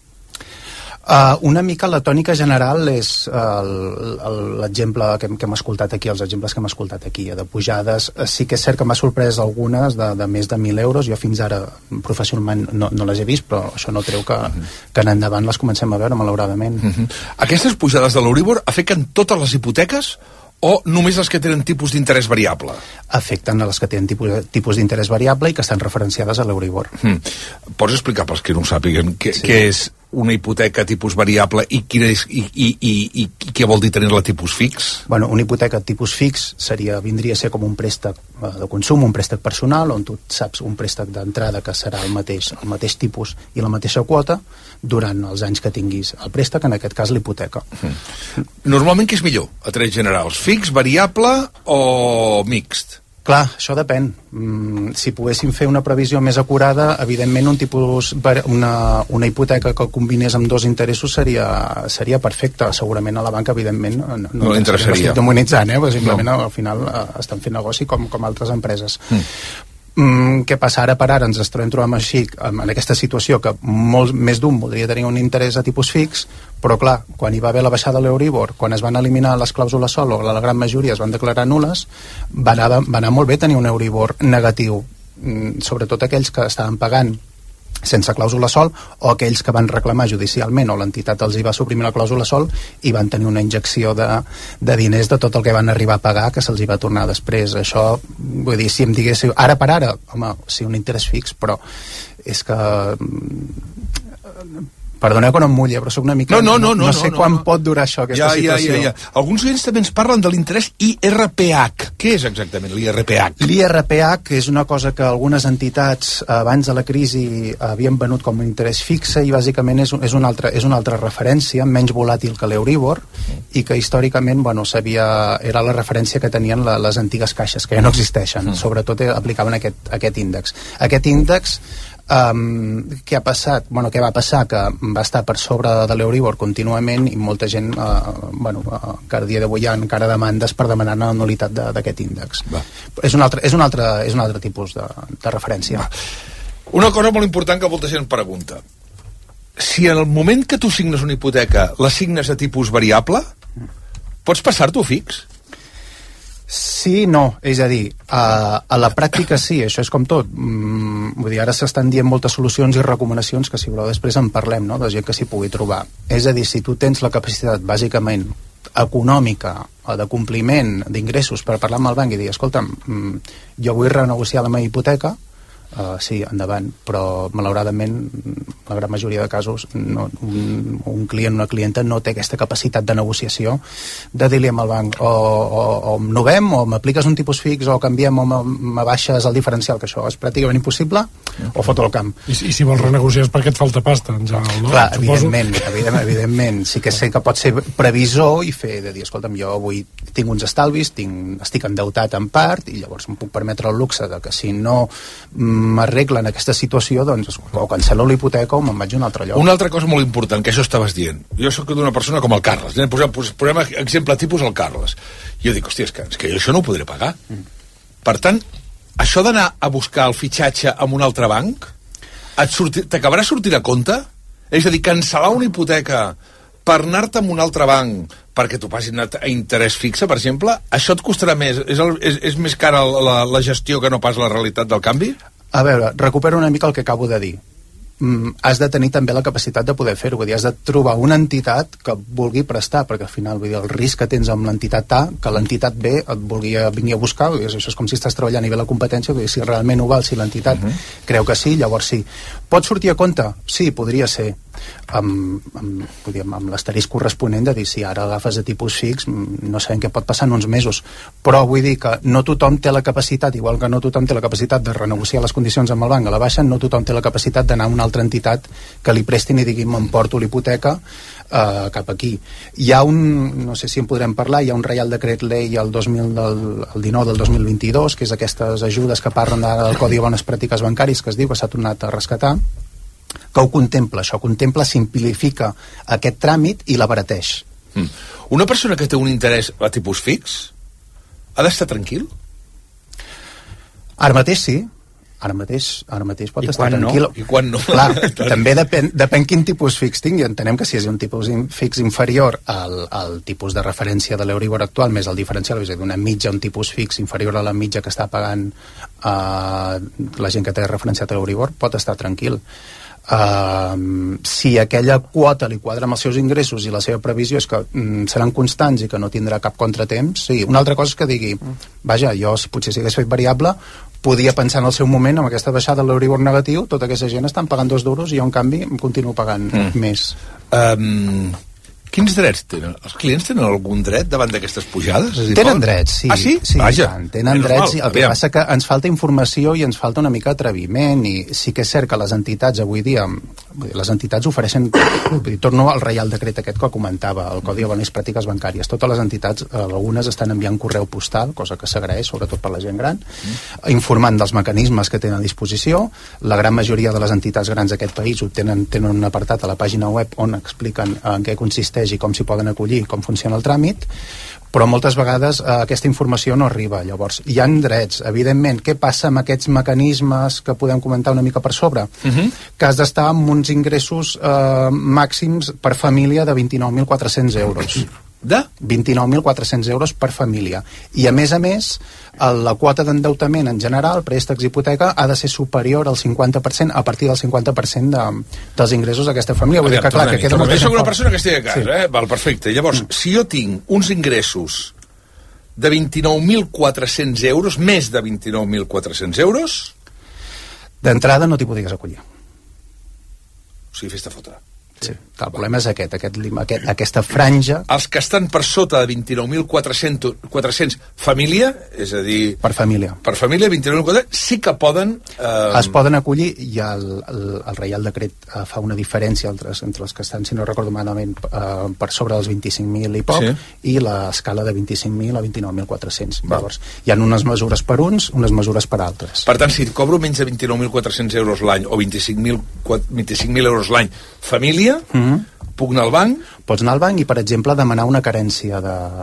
Speaker 18: Una mica la tònica general és l'exemple que hem escoltat aquí, els exemples que hem escoltat aquí, de pujades. Sí que és cert que m'ha sorprès algunes de més de 1.000 euros. Jo fins ara professionalment no les he vist, però això no treu que en endavant les comencem a veure, malauradament.
Speaker 1: Aquestes pujades de l'Euribor afecten totes les hipoteques o només les que tenen tipus d'interès variable?
Speaker 18: Afecten a les que tenen tipus d'interès variable i que estan referenciades a l'Euribor.
Speaker 1: Pots explicar pels que no ho sàpiguen què és una hipoteca tipus variable i què vol dir tenir-la tipus fix?
Speaker 18: Bueno, una hipoteca tipus fix vindria a ser com un préstec de consum, un préstec personal, on tu saps un préstec d'entrada que serà el mateix tipus i la mateixa quota durant els anys que tinguis el préstec, en aquest cas l'hipoteca.
Speaker 1: Normalment què és millor, a trets generals? Fix, variable o mixt?
Speaker 18: Clar, això depèn. Si poguéssim fer una previsió més acurada, evidentment una hipoteca que combinés amb 2 interessos seria perfecta. Segurament a la banca, evidentment,
Speaker 1: no l'interessaria.
Speaker 18: Estic demonitzant, simplement al final estan fent negoci com altres empreses. Què passa? Ara per ara ens trobem així, en aquesta situació, que més d'un voldria tenir un interès a tipus fix, però clar, quan hi va haver la baixada de l'Euribor, quan es van eliminar les clàusules sol, o la gran majoria es van declarar nules, va anar molt bé tenir un Euribor negatiu, sobretot aquells que estaven pagant sense clàusula sol, o aquells que van reclamar judicialment, o l'entitat els hi va suprimir la clàusula sol i van tenir una injecció de diners de tot el que van arribar a pagar, que se'ls hi va tornar després. Això, vull dir, si em diguéssiu ara per ara, home, sí, un interès fix, però és que perdoneu que no em mulli, però soc una mica... No sé quan pot durar això, aquesta situació.
Speaker 1: Ja. Alguns clients també ens parlen de l'interès IRPH. Què és exactament l'IRPH?
Speaker 18: L'IRPH és una cosa que algunes entitats abans de la crisi havien venut com un interès fixe i bàsicament és una altra referència, menys volàtil que l'Euribor, i que històricament era la referència que tenien les antigues caixes, que ja no existeixen. Sobretot aplicaven aquest índex. Aquest índex què ha passat? Què va passar? Que va estar per sobre de l'Euribor contínuament i molta gent cada dia d'avui hi ha encara demandes per demanar la nul·litat d'aquest índex. És un altre tipus de referència.
Speaker 1: Una cosa molt important que molta gent pregunta: si en el moment que tu signes una hipoteca la signes a tipus variable, pots passar-t'ho fix?
Speaker 18: Sí, no, és a dir, a la pràctica sí, això és com tot. Vull dir, ara s'estan dient moltes solucions i recomanacions que si voleu després en parlem, no?, de gent que s'hi pugui trobar. És a dir, si tu tens la capacitat bàsicament econòmica o de compliment d'ingressos per parlar amb el banc i dir, escolta'm, jo vull renegociar la meva hipoteca, sí, endavant, però malauradament la gran majoria de casos un client o una clienta no té aquesta capacitat de negociació de dir-li amb el banc o novem, o m'apliques un tipus fix, o canviem, o m'abaixes el diferencial, que això és pràcticament impossible, o foto al camp.
Speaker 5: I si vols renegociar és perquè et falta pasta, en general, no?
Speaker 18: Clar, evidentment, sí que sé que pot ser previsor i fer de dir, escolta'm, jo avui tinc uns estalvis, estic endeutat en part, i llavors em puc permetre el luxe de que si no m'arreglen aquesta situació, doncs o cancel·lo la hipoteca o me'n vaig a un altre lloc.
Speaker 1: Una altra cosa molt important, que això estaves dient. Jo soc d'una persona com el Carles, posem exemple tipus el Carles. Jo dic, hòstia, és que jo això no ho podré pagar. Per tant, això d'anar a buscar el fitxatge amb un altre banc t'acabarà sortint a compte? És a dir, cancel·lar una hipoteca per anar-te a un altre banc perquè t'ho passin a interès fixe, per exemple, això et costarà més? És més cara la gestió que no pas la realitat del canvi?
Speaker 18: A veure, recupero una mica el que acabo de dir. Has de tenir també la capacitat de poder fer-ho, vull dir, has de trobar una entitat que et vulgui prestar, perquè al final, vull dir, el risc que tens amb l'entitat A, que l'entitat B et vingui a buscar, vull dir, això és com si estàs treballant a nivell de competència, vull dir, si realment ho val, si l'entitat creu que sí, llavors sí. Pot sortir a compte? Sí, podria ser. Amb l'asterisc corresponent de dir, si ara agafes de tipus fix, no sabem què pot passar en uns mesos, però vull dir que no tothom té la capacitat, igual que no tothom té la capacitat de renegociar les condicions amb el banc a la baixa, no tothom té la capacitat d'anar a una altra entitat que li prestin i digui, m'emporto l'hipoteca cap aquí. Hi ha no sé si en podrem parlar, hi ha un Reial Decret Llei el 19 del 2022, que és aquestes ajudes que parlen del Codi de Bones Pràctiques Bancàries, que es diu que s'ha tornat a rescatar, que ho contempla, això contempla, simplifica aquest tràmit i l'abarateix.
Speaker 1: Una persona que té un interès a tipus fix ha d'estar tranquil?
Speaker 18: Ara mateix sí. Ara mateix pot estar tranquil.
Speaker 1: I quan no?
Speaker 18: Clar, també depèn quin tipus fix tingui. Entenem que si és un tipus fix inferior al tipus de referència de l'Euribor actual, més el diferencial, és a dir, d'una mitja, un tipus fix inferior a la mitja que està pagant la gent que té referenciat a l'Euribor, pot estar tranquil. Si aquella quota li quadra amb els seus ingressos i la seva previsió és que seran constants i que no tindrà cap contratemps, sí. Una altra cosa és que digui, vaja, jo potser si hagués fet variable podia pensar en el seu moment, amb aquesta baixada de l'Euribor negatiu, tota aquesta gent estan pagant 2 duros i jo en canvi em continuo pagant més.
Speaker 1: Quins drets tenen? Els clients tenen algun dret davant d'aquestes pujades?
Speaker 18: Tenen drets, sí.
Speaker 1: Ah, sí?
Speaker 18: Sí, tenen drets. El que passa que ens falta informació i ens falta una mica atreviment, i sí que és cert que les entitats avui dia, les entitats ofereixen, torno al Reial Decret aquest que comentava, el Codi de Bones Pràctiques Bancàries. Totes les entitats, algunes estan enviant correu postal, cosa que s'agraeix, sobretot per la gent gran, informant dels mecanismes que tenen a disposició. La gran majoria de les entitats grans d'aquest país tenen un apartat a la pàgina web on expliquen en què consisteix i com s'hi poden acollir, com funciona el tràmit, però moltes vegades aquesta informació no arriba. Llavors, hi ha drets, evidentment. Què passa amb aquests mecanismes que podem comentar una mica per sobre? Que has d'estar amb uns ingressos màxims per família de 29.400 euros.
Speaker 1: De?
Speaker 18: 29.400 euros per família. I a més, la quota d'endeutament en general, préstecs i hipoteca, ha de ser superior al 50%, a partir del 50% dels ingressos d'aquesta família. Vull dir que, clar, que queda molt...
Speaker 1: Jo soc una persona que estic a casa, Val, perfecte. Llavors, si jo tinc uns ingressos de 29.400 euros, més de 29.400 euros...
Speaker 18: D'entrada no t'hi podies acollir.
Speaker 1: O sigui, fes-te fotre.
Speaker 18: Sí. El problema és aquesta franja.
Speaker 1: Els que estan per sota de 29.400 família, és a dir...
Speaker 18: Per família,
Speaker 1: 29.400, sí que poden...
Speaker 18: Es poden acollir, i el Reial Decret fa una diferència entre els que estan, si no recordo malament, per sobre dels 25.000 i poc, i l'escala de 25.000 a 29.400. Llavors, hi ha unes mesures per uns, unes mesures per altres.
Speaker 1: Per tant, si cobro menys de 29.400 euros l'any o 25.000 euros l'any família, puc anar al banc?
Speaker 18: Pots anar al banc i, per exemple, demanar una carència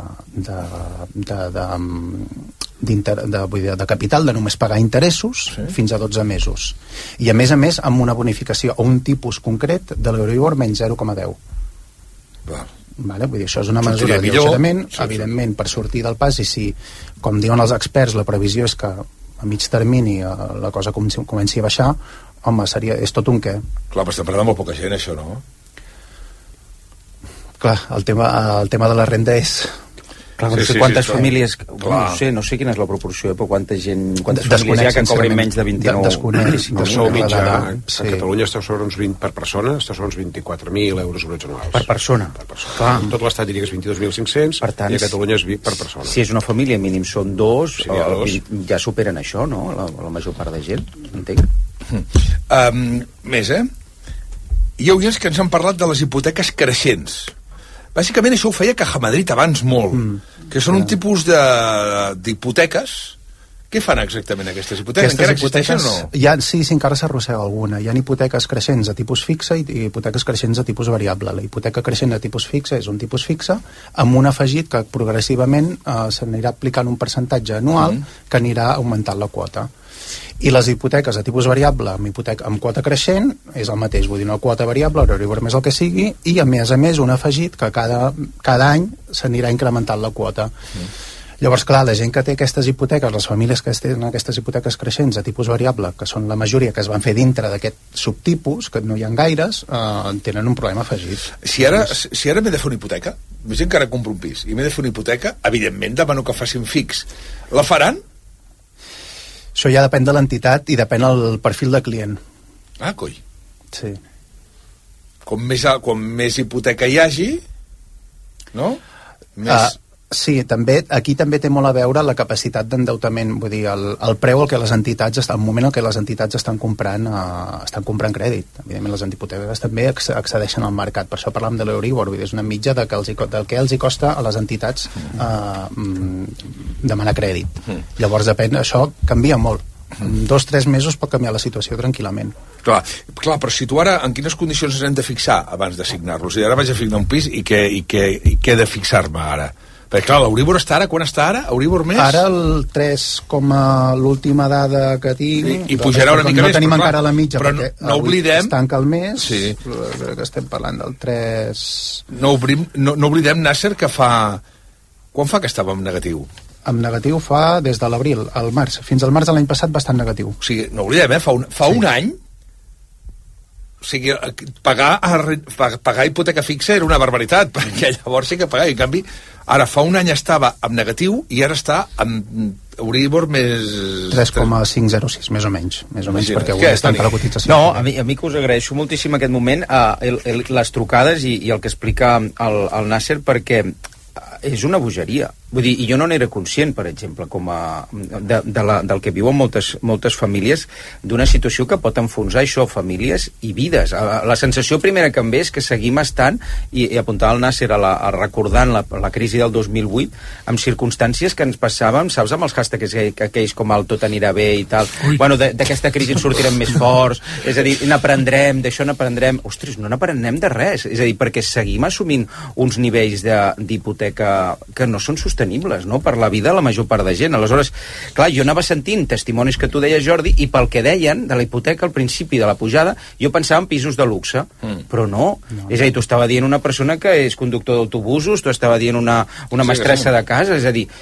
Speaker 18: de capital, de només pagar interessos fins a 12 mesos. I, a més, amb una bonificació o un tipus concret de l'Euribor menys 0,10. Vale? Vull dir, això és una mesura d'alleugerament, evidentment, per sortir del pas, i si, com diuen els experts, la previsió és que a mig termini la cosa comenci a baixar, home, és tot un què.
Speaker 1: Clar, però està parlant molt poca gent, això, no?
Speaker 18: Clar, el tema de la renda és...
Speaker 4: Clar, no sé quantes famílies... No sé quina és la proporció, però quantes famílies hi ha que cobrin menys de 29...
Speaker 18: Desconeix.
Speaker 2: De sou mitjà, a Catalunya està sobre uns 20 per persona, està sobre uns 24.000 euros bruts anuals.
Speaker 4: Per persona.
Speaker 2: Clar. Tot l'estat diria que és 22.500, i a Catalunya és 20 per persona.
Speaker 4: Si és una família, mínim són dos, ja superen això, no? La major part de gent, entenc.
Speaker 1: Més, hi ha oients que ens han parlat de les hipoteques creixents. Bàsicament això ho feia Caja Madrid abans molt, que són un tipus d'hipoteques. Què fan exactament aquestes hipoteques? Encara existeixen o no?
Speaker 18: Sí, encara s'arrossega alguna. Hi ha hipoteques creixents a tipus fixe i hipoteques creixents a tipus variable. La hipoteca creixent a tipus fixe és un tipus fixe amb un afegit que progressivament s'anirà aplicant un percentatge anual que anirà augmentant la quota. I les hipoteques de tipus variable amb quota creixent és el mateix, vull dir, una quota variable, l'Euribor més el que sigui, i a més un afegit que cada any s'anirà incrementant la quota. Llavors, clar, la gent que té aquestes hipoteques, les famílies que tenen aquestes hipoteques creixents de tipus variable, que són la majoria que es van fer dintre d'aquest subtipus, que no hi ha gaires, tenen un problema afegit.
Speaker 1: Si ara m'he de fer una hipoteca, imagina que ara compro un pis i m'he de fer una hipoteca, evidentment demano que facin fix. La faran?
Speaker 18: Això ja depèn de l'entitat i depèn del perfil de client.
Speaker 1: Ah, coi.
Speaker 18: Sí.
Speaker 1: Com més hipoteca hi hagi, no? Més...
Speaker 18: Sí, aquí també té molt a veure la capacitat d'endeutament, vull dir, el preu al que les entitats estan, el moment en què les entitats estan comprant crèdit. Evidentment, les hipoteques també accedeixen al mercat, per això parlem de l'Euribor, vull dir, és una mitja del que els hi costa a les entitats demanar crèdit. Llavors, depèn, això canvia molt. En 2-3 mesos pot canviar la situació tranquil·lament.
Speaker 1: Clar, però si tu ara en quines condicions ens hem de fixar abans de signar-lo? O sigui, ara vaig a signar un pis i què he de fixar-me ara? Perquè clar, l'Euribor està ara, quan està ara? Euribor més?
Speaker 18: Ara el 3, l'última dada que tinc...
Speaker 1: I pujarà una mica més.
Speaker 18: No tenim encara la mitja,
Speaker 1: però
Speaker 18: perquè
Speaker 1: no oblidem...
Speaker 18: es tanca el mes,
Speaker 1: sí.
Speaker 18: Que estem parlant del 3...
Speaker 1: No oblidem, Nasser, que fa... Quan fa que estàvem en negatiu?
Speaker 18: En negatiu fa des de l'abril al març. Fins al març de l'any passat bastant negatiu.
Speaker 1: O sigui, no oblidem, fa un any... O sigui, pagar hipoteca fixa era una barbaritat, perquè llavors sí que pagar. En canvi, ara fa un any estava en negatiu i ara està amb Euribor més...
Speaker 18: 3,506, més o menys, perquè avui està la cotització.
Speaker 4: No, a mi que us agraeixo moltíssim aquest moment les trucades i el que explica el Nasser, perquè és una bogeria. Vull dir, i jo no n'era conscient, per exemple, del que viuen moltes famílies, d'una situació que pot enfonsar això, famílies i vides. La sensació primera que em ve és que seguim estant, i apuntava el Nasser recordant la crisi del 2008, amb circumstàncies que ens passàvem, saps, amb els hashtags aquells com el tot anirà bé i tal. Bueno, d'aquesta crisi en sortirem més forts, és a dir, n'aprendrem, d'això n'aprendrem. Ostres, no n'aprenem de res. És a dir, perquè seguim assumint uns nivells d'hipoteca que no són sostenibles, no?, per la vida de la major part de gent. Aleshores, clar, jo anava sentint testimonis que tu deies, Jordi, i pel que deien de la hipoteca al principi de la pujada, jo pensava en pisos de luxe, però no. És a dir, tu estava dient una persona que és conductor d'autobusos, tu estava dient una mestressa de casa, és a dir,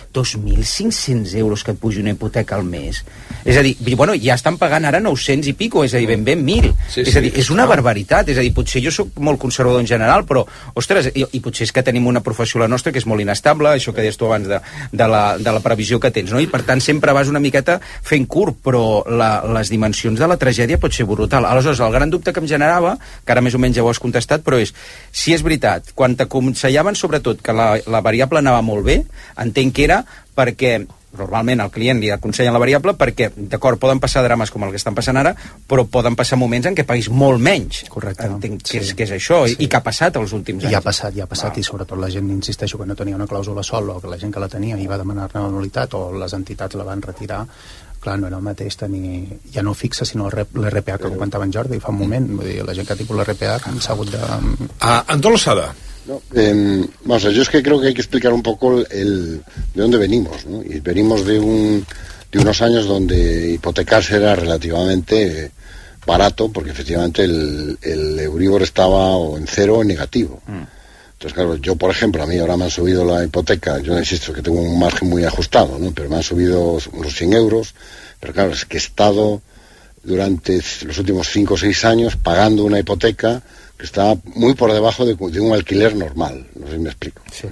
Speaker 4: 2.500 euros que et pugi una hipoteca al mes. És a dir, bueno, ja estan pagant ara 900 i pico, és a dir, ben 1.000. És a dir, és una barbaritat, és a dir, potser jo soc molt conservador en general, però, ostres, i potser és que tenim una professió la nostra que és molt inestable, això que deies tu abans de la previsió que tens, no? I per tant sempre vas una miqueta fent curt, però les dimensions de la tragèdia pot ser brutal. Aleshores, el gran dubte que em generava, que ara més o menys ja ho has contestat, però és, si és veritat, quan t'aconsellaven sobretot que la variable anava molt bé, entenc que era perquè normalment al client li aconsellen la variable perquè, d'acord, poden passar drames com el que estan passant ara, però poden passar moments en què paguis molt menys.
Speaker 18: Correcte.
Speaker 4: Entenc que és això, i que ha passat els últims anys.
Speaker 18: Ja ha passat, i sobretot la gent, insisteixo, que no tenia una clàusula sol, o que la gent que la tenia i va demanar-ne la nul·litat, o les entitats la van retirar. Clar, no era el mateix tenir, ja no fixa, sinó l'RPA que comentava en Jordi fa un moment. Vull dir, la gent que ha tingut l'RPA s'ha hagut de...
Speaker 1: Antón Losada.
Speaker 3: No, vamos a ver, yo es que creo que hay que explicar un poco de dónde venimos, ¿no? Y venimos de unos años donde hipotecarse era relativamente barato, porque efectivamente el Euribor estaba o en cero o en negativo. Entonces, claro, yo, por ejemplo, a mí ahora me han subido la hipoteca, yo no insisto que tengo un margen muy ajustado, ¿no?, pero me han subido unos 100 euros, pero claro, es que he estado durante los últimos 5 o 6 años pagando una hipoteca que está muy por debajo de un alquiler normal, no sé si me explico. Sí.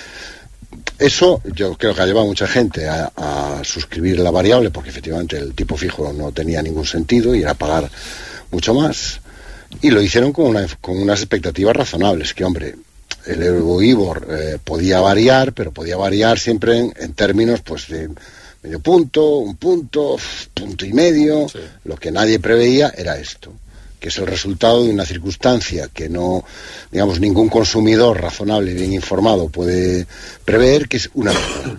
Speaker 3: Eso yo creo que ha llevado a mucha gente a suscribir la variable, porque efectivamente el tipo fijo no tenía ningún sentido y era pagar mucho más, y lo hicieron con unas expectativas razonables, que hombre, el Euribor podía variar, pero podía variar siempre en términos pues de medio punto, un punto, punto y medio. Sí. Lo que nadie preveía era esto, que es el resultado de una circunstancia que no, digamos, ningún consumidor razonable y bien informado puede prever, que es una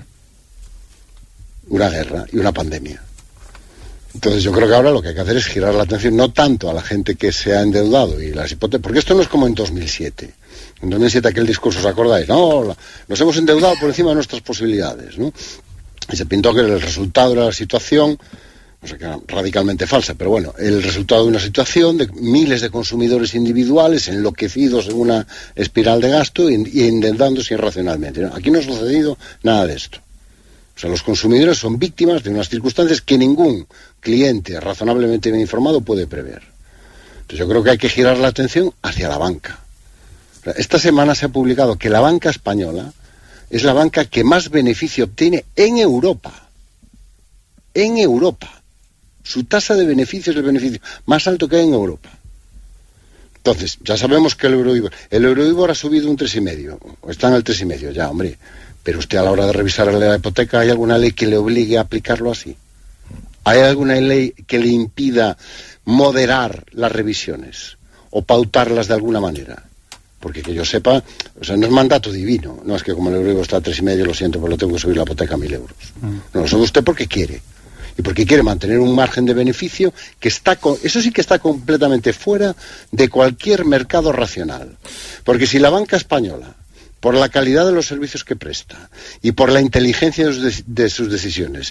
Speaker 3: guerra y una pandemia. Entonces yo creo que ahora lo que hay que hacer es girar la atención no tanto a la gente que se ha endeudado y las hipotecas, porque esto no es como en 2007. En 2007 aquel discurso, ¿os acordáis? No, nos hemos endeudado por encima de nuestras posibilidades, ¿no? Y se pintó que el resultado era la situación o sea, que era radicalmente falsa, pero bueno, el resultado de una situación de miles de consumidores individuales enloquecidos en una espiral de gasto y endeudándose irracionalmente, ¿no? Aquí no ha sucedido nada de esto. O sea, los consumidores son víctimas de unas circunstancias que ningún cliente razonablemente bien informado puede prever. Entonces yo creo que hay que girar la atención hacia la banca. O sea, esta semana se ha publicado que la banca española es la banca que más beneficio obtiene en Europa. En Europa. Su tasa de beneficio es el beneficio más alto que hay en Europa. Entonces, ya sabemos que el Euribor ha subido un 3,5, o está en el 3,5 ya, hombre. Pero usted a la hora de revisar la hipoteca, ¿hay alguna ley que le obligue a aplicarlo así? ¿Hay alguna ley que le impida moderar las revisiones o pautarlas de alguna manera? Porque que yo sepa, o sea, no es mandato divino, no es que como el Euribor está a 3,5, lo siento, pues lo tengo que subir la hipoteca a 1.000 euros. No, lo sabe usted porque quiere. Y porque quiere mantener un margen de beneficio que está, eso sí que está completamente fuera de cualquier mercado racional. Porque si la banca española, por la calidad de los servicios que presta y por la inteligencia de sus decisiones,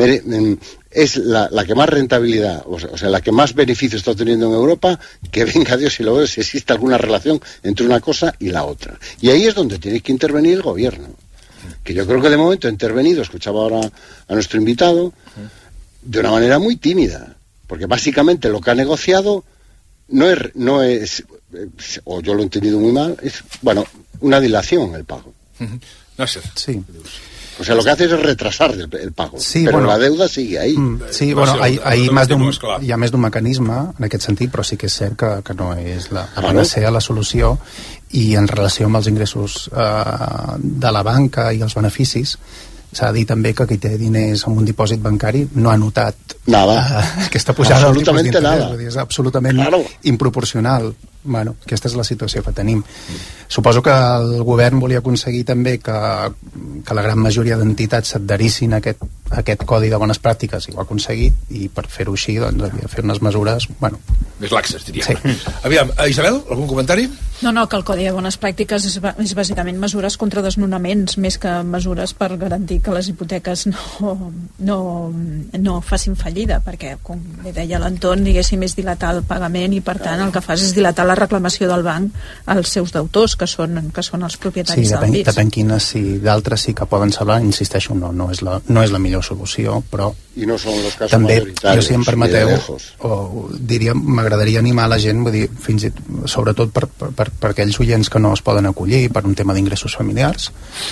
Speaker 3: es la que más rentabilidad, o sea, la que más beneficio está obteniendo en Europa, que venga Dios y lo veo si existe alguna relación entre una cosa y la otra. Y ahí es donde tiene que intervenir el gobierno, que yo creo que de momento ha intervenido, escuchaba ahora a nuestro invitado, de una manera muy tímida, porque básicamente lo que ha negociado no es o yo lo he entendido muy mal, es, bueno, una dilación en el pago.
Speaker 1: No sé.
Speaker 18: Sí.
Speaker 3: O sea, lo que hace es retrasar el pago,
Speaker 18: sí,
Speaker 3: però
Speaker 18: bueno,
Speaker 3: la deuda sigue ahí.
Speaker 18: Sí, bueno, hi ha més d'un mecanisme en aquest sentit, però sí que és cert que no és la panacea, la solució, i en relació amb els ingressos de la banca i els beneficis, s'ha de dir també que qui té diners en un dipòsit bancari no ha notat aquesta pujada del tipus d'interès, és absolutament improporcional. Bueno, aquesta és la situació que tenim. Suposo que el govern volia aconseguir també que la gran majoria d'entitats s'adherissin a aquest codi de bones pràctiques, i ho ha aconseguit, i per fer-ho així doncs havia de fer unes mesures, bueno,
Speaker 1: més laxes, diríem. Sí. Aviam, Isabel, algun comentari?
Speaker 6: No, que el codi de bones pràctiques és bàsicament mesures contra desnonaments, més que mesures per garantir que les hipoteques no facin fallida, perquè, com bé deia l'Anton, diguéssim, és dilatar el pagament, i per tant el que fas és dilatar la reclamació del banc als seus deutors, que són els propietaris del pis.
Speaker 18: Depèn quines, si d'altres sí que poden salvar, insisteixo, no és la millor solució, però
Speaker 3: i no són els casos
Speaker 18: també,
Speaker 3: majoritarios.
Speaker 18: Jo, si em permeteu, m'agradaria animar la gent, vull dir, fins i tot, sobretot per aquells oients que no es poden acollir per un tema d'ingressos familiars,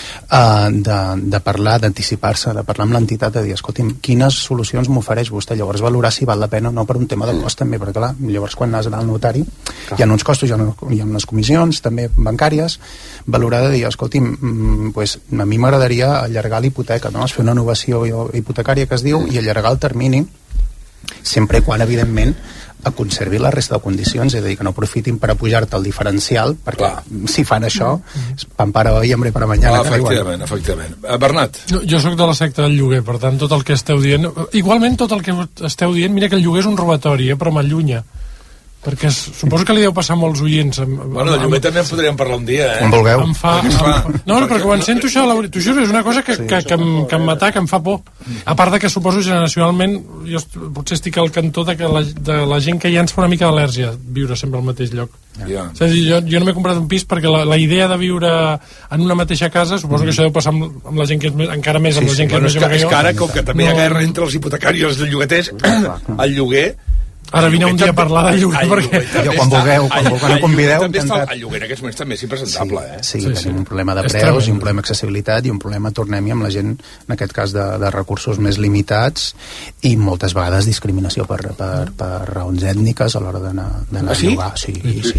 Speaker 18: de parlar, d'anticipar-se, de parlar amb l'entitat, de dir, escolti'm, quines solucions m'ofereix vostè, llavors valorar si val la pena o no, per un tema de cost també, perquè clar, llavors quan has d'anar al notari hi ha uns costos, hi ha unes comissions també bancàries, valorar de dir, escolti'm, pues, a mi m'agradaria allargar l'hipoteca, no? Es fer una innovació hipotecària que es diu, i allargar el termini, sempre i quan, evidentment, conservi la resta de condicions, és a dir, que no aprofitin per apujar-te el diferencial, perquè si fan això, pan para hoy, hambre para mañana.
Speaker 1: Efectivament. Bernat?
Speaker 5: Jo sóc de la secta del lloguer, per tant, tot el que esteu dient... Igualment, tot el que esteu dient, mira que el lloguer és un robatori, però m'allunya. Perquè suposo que li deu passar a molts oients.
Speaker 1: Bueno, de lloguer també en podríem parlar un dia,
Speaker 18: Com vulgueu.
Speaker 5: No, perquè quan sento això, t'ho juro, és una cosa que em mata, que em fa por. A part de que suposo generacionalment, jo potser estic al cantó de la gent que ja ens fa una mica d'al·lèrgia viure sempre al mateix lloc. És a dir, jo no m'he comprat un pis perquè la idea de viure en una mateixa casa, suposo que això deu passar amb la gent que és encara més, amb la gent que és més jove que jo.
Speaker 1: És que ara, com que també hi ha guerra entre els hipotecaris i els llogaters, el lloguer...
Speaker 5: Ara vine un dia a parlar de lloguer, perquè...
Speaker 18: Quan vulgueu, quan convideu...
Speaker 1: El lloguer en aquests moments també és impresentable,
Speaker 18: Sí, tenim un problema de preus i un problema d'accessibilitat i un problema, tornem-hi, amb la gent, en aquest cas, de recursos més limitats, i moltes vegades discriminació per raons ètniques a l'hora d'anar a llogar. Sí.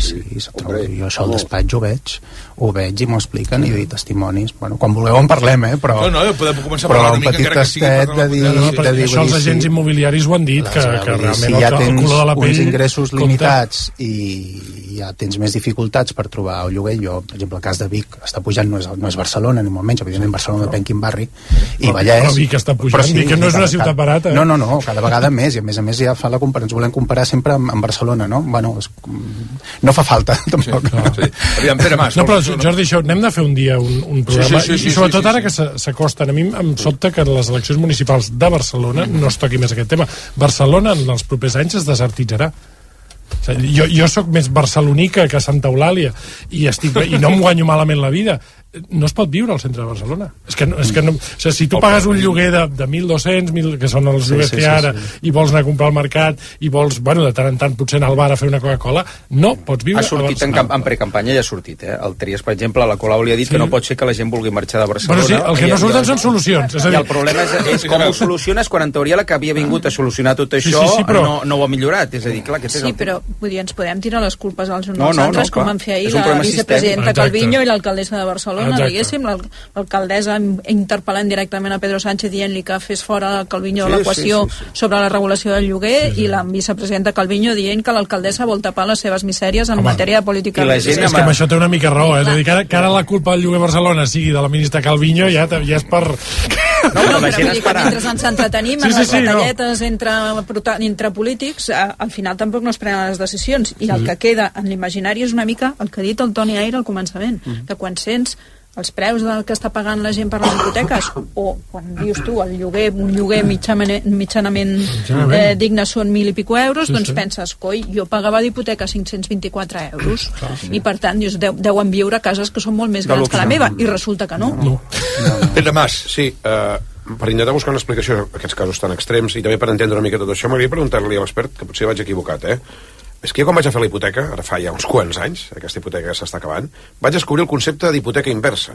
Speaker 18: Jo això al despatx ho veig i m'ho expliquen i testimonis. Bueno, quan vulgueu en parlem, però...
Speaker 1: No, podem començar a parlar una mica, encara que sigui...
Speaker 5: Això els agents immobiliaris ho han dit, que realment color de la pell...
Speaker 18: uns ingressos limitats i ja tens més dificultats per trobar el lloguer. Jo, per exemple, el cas de Vic està pujant, no és Barcelona, ni molt menys, evidentment Barcelona depèn quin barri, i Vallès...
Speaker 5: Però Vic està pujant, sí, Vic no és una ciutat barata.
Speaker 18: No, cada vegada més, i a més ja fa la comparació, ens volem comparar sempre amb Barcelona, no? Bueno, no fa falta, tampoc.
Speaker 1: Sí. Aviam, Pere Mas...
Speaker 5: No, però Jordi, això, anem de fer un dia un programa, i sobretot ara que s'acosten, a mi em sobta que les eleccions municipals de Barcelona no es toqui més aquest tema. Barcelona en els propers anys es desertitzarà. O sigui, jo sóc més barceloní que Santa Eulàlia i no em guanyo malament la vida. No es pot viure al centre de Barcelona. És que no, o sigui, si tu pagues un lloguer de 1.200, que són els lloguers que hi ha ara, i vols anar a comprar al mercat, i vols, bueno, de tant en tant potser anar al bar a fer una Coca-Cola, no pots viure a Barcelona.
Speaker 4: Ha sortit en precampanya, ja ha sortit, El Trias, per exemple, la Colau li ha dit que no pot ser que la gent vulgui marxar de Barcelona.
Speaker 5: Però sí, el que no surten són solucions.
Speaker 4: I el problema és com ho soluciones quan en teoria la que havia vingut a solucionar tot això no ho ha millorat. És a dir, clar, aquest és el...
Speaker 6: Sí, però ens podem tirar les culpes als uns als altres, com van fer ahir la vicepresidenta Calviño i l'alcaldessa de Barcelona, diguéssim, l'alcaldessa interpel·lant directament a Pedro Sánchez dient-li que fes fora Calviño de l'equació sobre la regulació del lloguer, i la vicepresidenta Calviño dient que l'alcaldessa vol tapar les seves misèries en matèria de política.
Speaker 5: És que amb això té una mica raó, és a dir, que ara la culpa del lloguer a Barcelona sigui de la ministra Calviño ja és per...
Speaker 6: No, però vull dir que mentre ens entretenim en les batalletes entre polítics, al final tampoc no es prenen les decisions, i el que queda en l'imaginari és una mica el que ha dit el Toni Aire al començament, que quan sents els preus del que està pagant la gent per les hipoteques, o quan dius tu un lloguer mitjanament digne són 1.000 i pico euros, doncs penses, coi, jo pagava d'hipoteca 524 euros, i per tant dius, deuen viure cases que són molt més grans que la meva, i resulta que no.
Speaker 2: Pere Mas, sí, per intentar buscar una explicació d'aquests casos tan extrems i també per entendre una mica tot això, m'agradaria preguntar-li a l'expert, que potser vaig equivocat, és que jo quan vaig a fer la hipoteca, ara fa ja uns quants anys, aquesta hipoteca que s'està acabant, vaig descobrir el concepte d'hipoteca inversa,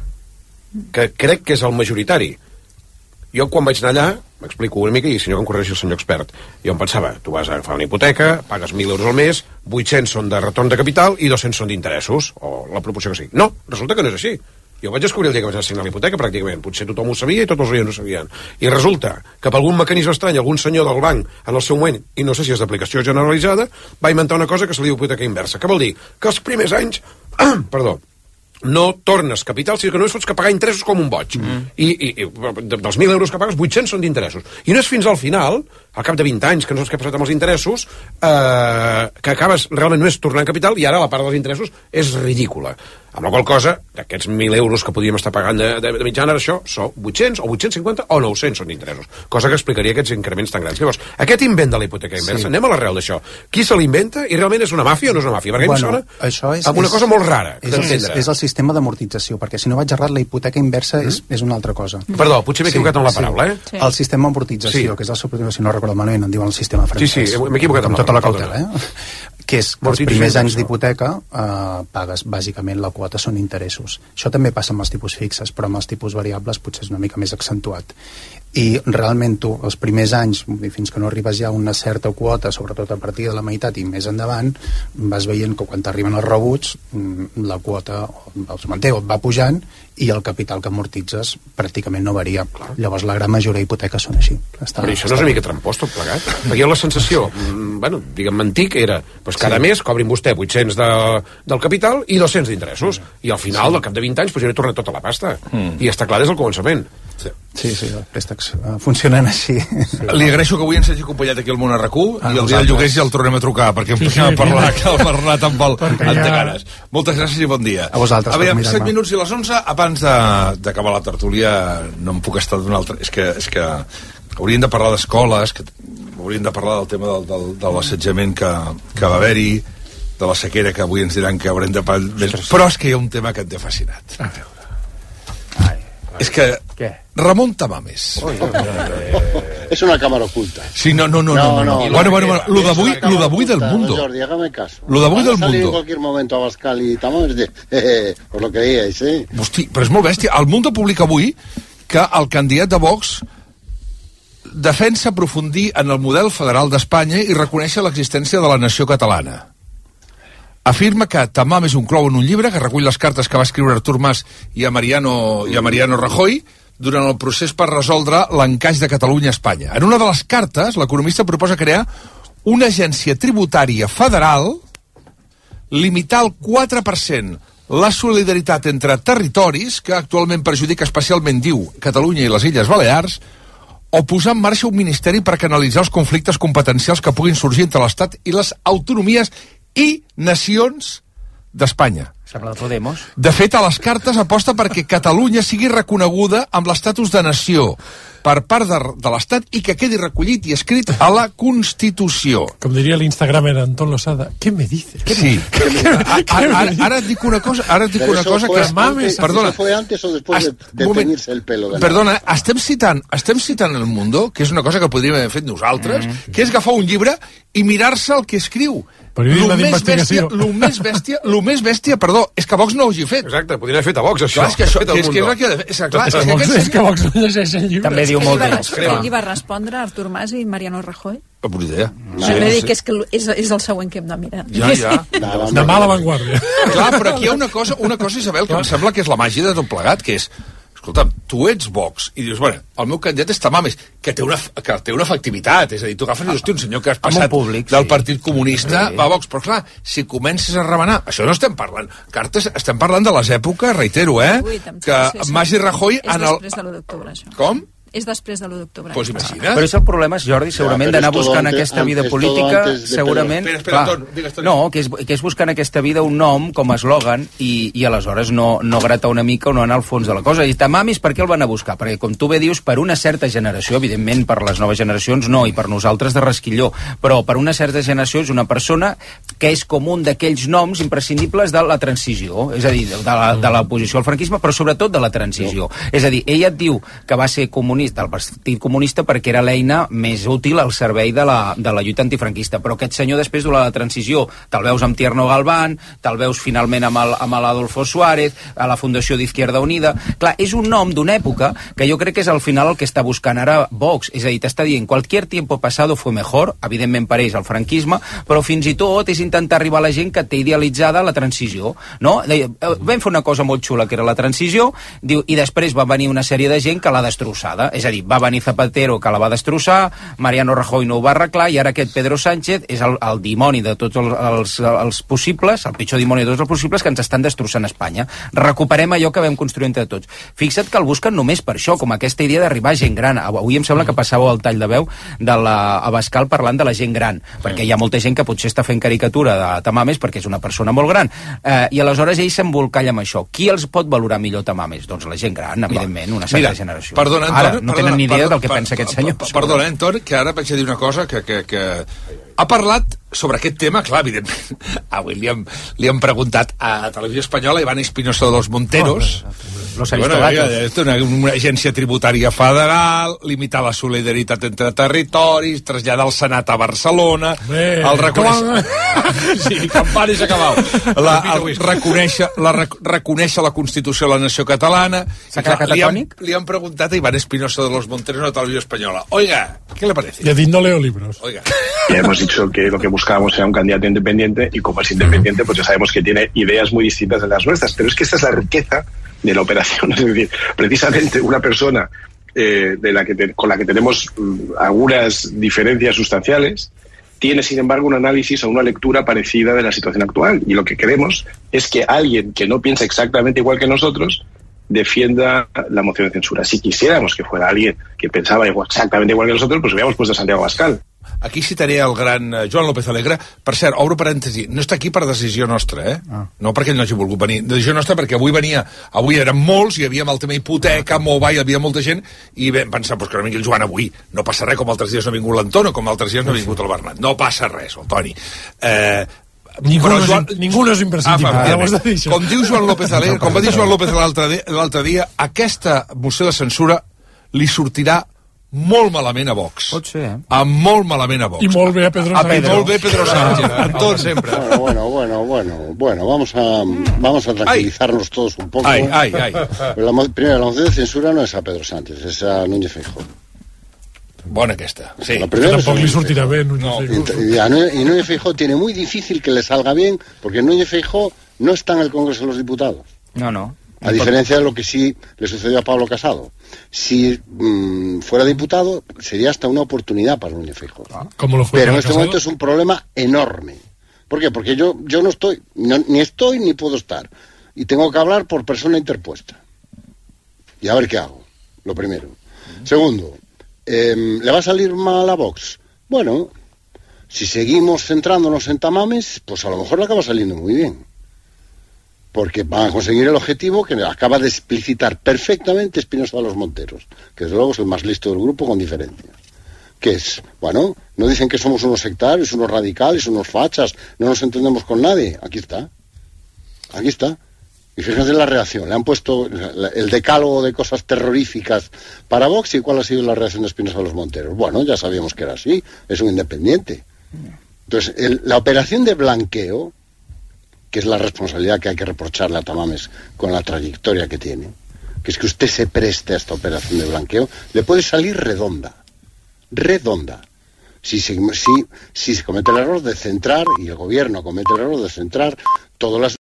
Speaker 2: que crec que és el majoritari. Jo quan vaig anar allà, m'explico una mica, i si no que em corregeixi el senyor expert, jo em pensava, tu vas a agafar una hipoteca, pagues 1.000 euros al mes, 800 són de retorn de capital i 200 són d'interessos, o la proporció que sigui. No, resulta que no és així. Jo vaig descobrir el dia que vaig signar la hipoteca, pràcticament. Potser tothom ho sabia i tots els oients ho sabien. I resulta que per algun mecanisme estrany, algun senyor del banc, en el seu moment, i no sé si és d'aplicació generalitzada, va inventar una cosa que se li diu hipoteca inversa. Què vol dir? Que els primers anys, no tornes capital, sinó que només fots que pagar interessos com un boig. I dels 1.000 euros que pagues, 800 són d'interessos. I no és fins al final, al cap de 20 anys, que no saps què ha passat amb els interessos, que acabes realment només tornant capital, i ara la part dels interessos és ridícula. Amb la qual cosa, d'aquests 1.000 euros que podíem estar pagant de mitjana, això són 800 o 850 o 900 són d'interessos. Cosa que explicaria aquests increments tan grans. Llavors, aquest invent de la hipoteca inversa, anem a l'arrel d'això. Qui se l'inventa i realment és una màfia o no és una màfia? Perquè em sona amb una cosa molt rara d'entendre.
Speaker 18: És el sistema d'amortització, perquè si no vaig errat, la hipoteca inversa és una altra cosa.
Speaker 2: Perdó, potser m'he equivocat amb la paraula,
Speaker 18: El sistema d'amortització, que és el seu, si no recordo malament, en diuen el sistema francès.
Speaker 2: Sí, m'he equivocat
Speaker 18: amb tota la cautela, que és que els primers anys d'hipoteca pagues bàsicament la quota són interessos. Això també passa amb els tipus fixes, però amb els tipus variables potser és una mica més accentuat. I realment tu, els primers anys, fins que no arribes ja a una certa quota, sobretot a partir de la meitat i més endavant, vas veient que quan t'arriben els rebuts, la quota es manté o va pujant, i el capital que amortitzes pràcticament no varia. Llavors la gran majoria d'hipoteques són així.
Speaker 2: Però això no és una mica trampós tot plegat? Perquè jo la sensació, diguem antic, era cada mes cobrin vostè 800 del capital i 200 d'interessos, i al final, al cap de 20 anys, jo he tornat tota la pasta. I està clar des del començament.
Speaker 18: Sí, els préstecs funcionen així.
Speaker 1: Li agraeixo que avui ens hagi acompanyat aquí al Món RQ, i el dia del lloguer ja el tornem a trucar, perquè em tornem a parlar, que el Bernat em vol ganes. Moltes gràcies i bon dia.
Speaker 18: A vosaltres.
Speaker 1: A veure, 7 minuts i les 11, abans d'acabar la tertúlia, no em puc estar d'un altre... És que hauríem de parlar d'escoles, hauríem de parlar del tema de l'assetjament que va haver-hi, de la sequera, que avui ens diran que haurem de... Però és que hi ha un tema que et té fascinat. A veure. És que remunta mames.
Speaker 3: Es una cámara oculta.
Speaker 1: Sí, no. Bueno, lo d'avui del mundo.
Speaker 3: Jordi, hágame caso.
Speaker 1: Lo d'avui del
Speaker 3: mundo.
Speaker 1: En
Speaker 3: cualquier momento a Bascal y Tamames por lo que digáis,
Speaker 1: Hosti, però és molt bèstia. El Mundo publica avui que el candidat de Vox defensa aprofundir en el model federal d'Espanya i reconèixer l'existència de la nació catalana. Afirma que Tamames inclou en un llibre que recull les cartes que va escriure Artur Mas i a Mariano Rajoy durant el procés per resoldre l'encaix de Catalunya a Espanya. En una de les cartes, l'economista proposa crear una agència tributària federal, limitar al 4% la solidaritat entre territoris, que actualment perjudica especialment, diu, Catalunya i les Illes Balears, o posar en marxa un ministeri per canalitzar els conflictes competencials que puguin sorgir entre l'Estat i les autonomies i nacions d'Espanya.
Speaker 4: Sembla Podemos.
Speaker 1: De fet, a les cartes aposta perquè Catalunya sigui reconeguda amb l'estatus de nació per part de l'Estat i que quedi recollit i escrit a la Constitució.
Speaker 5: Com diria l'Instagram era Anton Losada, ¿qué me dices?
Speaker 1: Sí. Ara et dic una cosa, que...
Speaker 3: Mames, perdona. ¿Eso fue antes o después de teñirse el pelo?
Speaker 1: Perdona, estem citant El Mundo, que és una cosa que podríem haver fet nosaltres, que és agafar un llibre i mirar-se el que escriu.
Speaker 5: Periodisme d'investigació.
Speaker 1: Lo més bèstia, perdó, és que Vox no ho hagi fet.
Speaker 2: Exacte, podria haver fet a Vox, això.
Speaker 1: Clar, és que
Speaker 5: Vox no llegeixen llibres.
Speaker 4: També diu molt d'ells.
Speaker 6: Què li va respondre Artur Mas i Mariano Rajoy?
Speaker 1: No puc idea.
Speaker 6: Jo he dit que és el següent que hem de mirar.
Speaker 1: Ja.
Speaker 5: Demà a l'avantguàrdia.
Speaker 1: Clar, però aquí hi ha una cosa, Isabel, que em sembla que és la màgia de tot plegat, que és, escolta'm, tu ets Vox, i dius, bueno, el meu candidat és Tamames, que té una efectivitat, és a dir, tu agafes i dius, un senyor que has passat del Partit Comunista va a Vox, però clar, si comences a remenar, això no estem parlant, cartes, estem parlant de les èpoques, reitero, que Mas i Rajoy...
Speaker 6: És després de l'1 d'octubre, això.
Speaker 1: Com?
Speaker 6: És després de l'1 d'octubre.
Speaker 1: Pues imagina't.
Speaker 4: Però és el problema, Jordi, segurament d'anar buscant aquesta vida política, segurament...
Speaker 1: Espera,
Speaker 4: no, que és buscant aquesta vida un nom com a eslògan i aleshores no gratar una mica o no anar al fons de la cosa. I Tamames, per què el van a buscar? Perquè, com tu bé dius, per una certa generació, evidentment per les noves generacions no, i per nosaltres de rasquilló, però per una certa generació és una persona que és com un d'aquells noms imprescindibles de la transició, és a dir, de l'oposició al franquisme, però sobretot de la transició. És a dir, ella et diu que va ser comunista del Partit Comunista perquè era l'eina més útil al servei de la lluita antifranquista, però aquest senyor després de la transició te'l veus amb Tierno Galván, te'l veus finalment amb l'Adolfo Suárez, a la Fundació d'Izquierda Unida. Clar, és un nom d'una època que jo crec que és al final el que està buscant ara Vox, és a dir, t'està dient cualquier tiempo pasado fue mejor, evidentment per ells el franquisme, però fins i tot és intentar arribar a la gent que té idealitzada la transició, no? Vam fer una cosa molt xula que era la transició, diu, i després va venir una sèrie de gent que l'ha destrossada. És a dir, va venir Zapatero, que la va destrossar, Mariano Rajoy no ho va arreglar, i ara aquest Pedro Sánchez és el dimoni de tots els possibles, el pitjor dimoni de tots els possibles, que ens estan destrossant Espanya. Recuperem allò que vam construir entre tots. Fixa't que el busquen només per això, com aquesta idea d'arribar a gent gran. Avui em sembla que passàveu el tall de veu de Abascal parlant de la gent gran, perquè hi ha molta gent que potser està fent caricatura de Tamames perquè és una persona molt gran. I aleshores ell s'embolcalla amb això. Qui els pot valorar millor Tamames? Doncs la gent gran, evidentment, una certa generació.
Speaker 1: Perdona,
Speaker 4: Anton, no tenen ni idea del que pensa aquest senyor.
Speaker 1: Perdona, Anton, que ara vaig a dir una cosa que ha parlat sobre aquest tema, clar, evidentment. Avui li hem preguntat a Televisió Espanyola Iván Espinosa de los Monteros. Una agència tributària federal, limitar la solidaritat entre territoris, traslladar el Senat a Barcelona, el reconèixer... Sí, campanes acabau. Reconèixer la Constitució de la nació catalana. Li han preguntat a Iván Espinosa de los Monteros de la Televisió Espanyola. Oiga, ¿qué le parece?
Speaker 5: Y a ti no leo libros.
Speaker 1: Oiga.
Speaker 7: Ya hemos dicho que lo que buscábamos era un candidato independiente y como es independiente pues ya sabemos que tiene ideas muy distintas de las nuestras, pero es que esta es la riqueza de la operación, es decir, precisamente una persona con la que tenemos algunas diferencias sustanciales tiene sin embargo un análisis o una lectura parecida de la situación actual, y lo que queremos es que alguien que no piensa exactamente igual que nosotros defienda la moción de censura. Si quisiéramos que fuera alguien que pensaba exactamente igual que nosotros, pues hubiéramos puesto a Santiago Abascal.
Speaker 1: Aquí citaré el gran Joan López Alegre. Per cert, obro parèntesi, no està aquí per decisió nostra, No perquè ell no hagi volgut venir. Decisió nostra perquè avui érem molts, hi havia el tema hipoteca, mobile, hi havia molta gent, i vam pensar, que no vingui el Joan avui. No passa res, com altres dies no ha vingut l'Anton, o com altres dies no ha vingut el Bernat. No passa res, el Toni.
Speaker 5: Ningú no és imprescindible.
Speaker 1: Com diu Joan López Alegre, com va dir Joan López l'altre dia, aquesta moció de censura li sortirà molt malament a Vox.
Speaker 4: Pot ser,
Speaker 1: molt malament a Vox.
Speaker 5: I molt bé a Pedro Sánchez.
Speaker 1: Molt bé Pedro Sánchez. Anton, sempre.
Speaker 3: Bueno, vamos a tranquilizarnos todos un poco. Primero, la moción de censura no es a Pedro Sánchez, es a Núñez Feijóo.
Speaker 1: Bona aquesta, sí.
Speaker 5: Tampoc li sortirà bé Núñez Feijóo.
Speaker 3: Y Núñez Feijóo tiene muy difícil que le salga bien, porque Núñez Feijóo no está en el Congreso de los Diputados.
Speaker 4: No.
Speaker 3: A diferencia de lo que sí le sucedió a Pablo Casado. Si fuera diputado, sería hasta una oportunidad para Núñez Feijóo.
Speaker 5: Como lo fue.
Speaker 3: Pero en este momento es un problema enorme. ¿Por qué? Porque yo no estoy, ni estoy ni puedo estar. Y tengo que hablar por persona interpuesta. Y a ver qué hago, lo primero. Segundo, ¿le va a salir mal a Vox? Bueno, si seguimos centrándonos en tamames, pues a lo mejor le acaba saliendo muy bien. Porque van a conseguir el objetivo que acaba de explicitar perfectamente Espinosa de los Monteros, que desde luego es el más listo del grupo con diferencia. ¿Qué es? Bueno, no dicen que somos unos sectarios, unos radicales, unos fachas, no nos entendemos con nadie. Aquí está. Aquí está. Y fíjense la reacción. Le han puesto el decálogo de cosas terroríficas para Vox. ¿Y cuál ha sido la reacción de Espinosa de los Monteros? Bueno, ya sabíamos que era así. Es un independiente. Entonces, la operación de blanqueo, que es la responsabilidad que hay que reprocharle a Tamames con la trayectoria que tiene, que es que usted se preste a esta operación de blanqueo, le puede salir redonda. Si se comete el error de centrar, y el gobierno comete el error de centrar todas las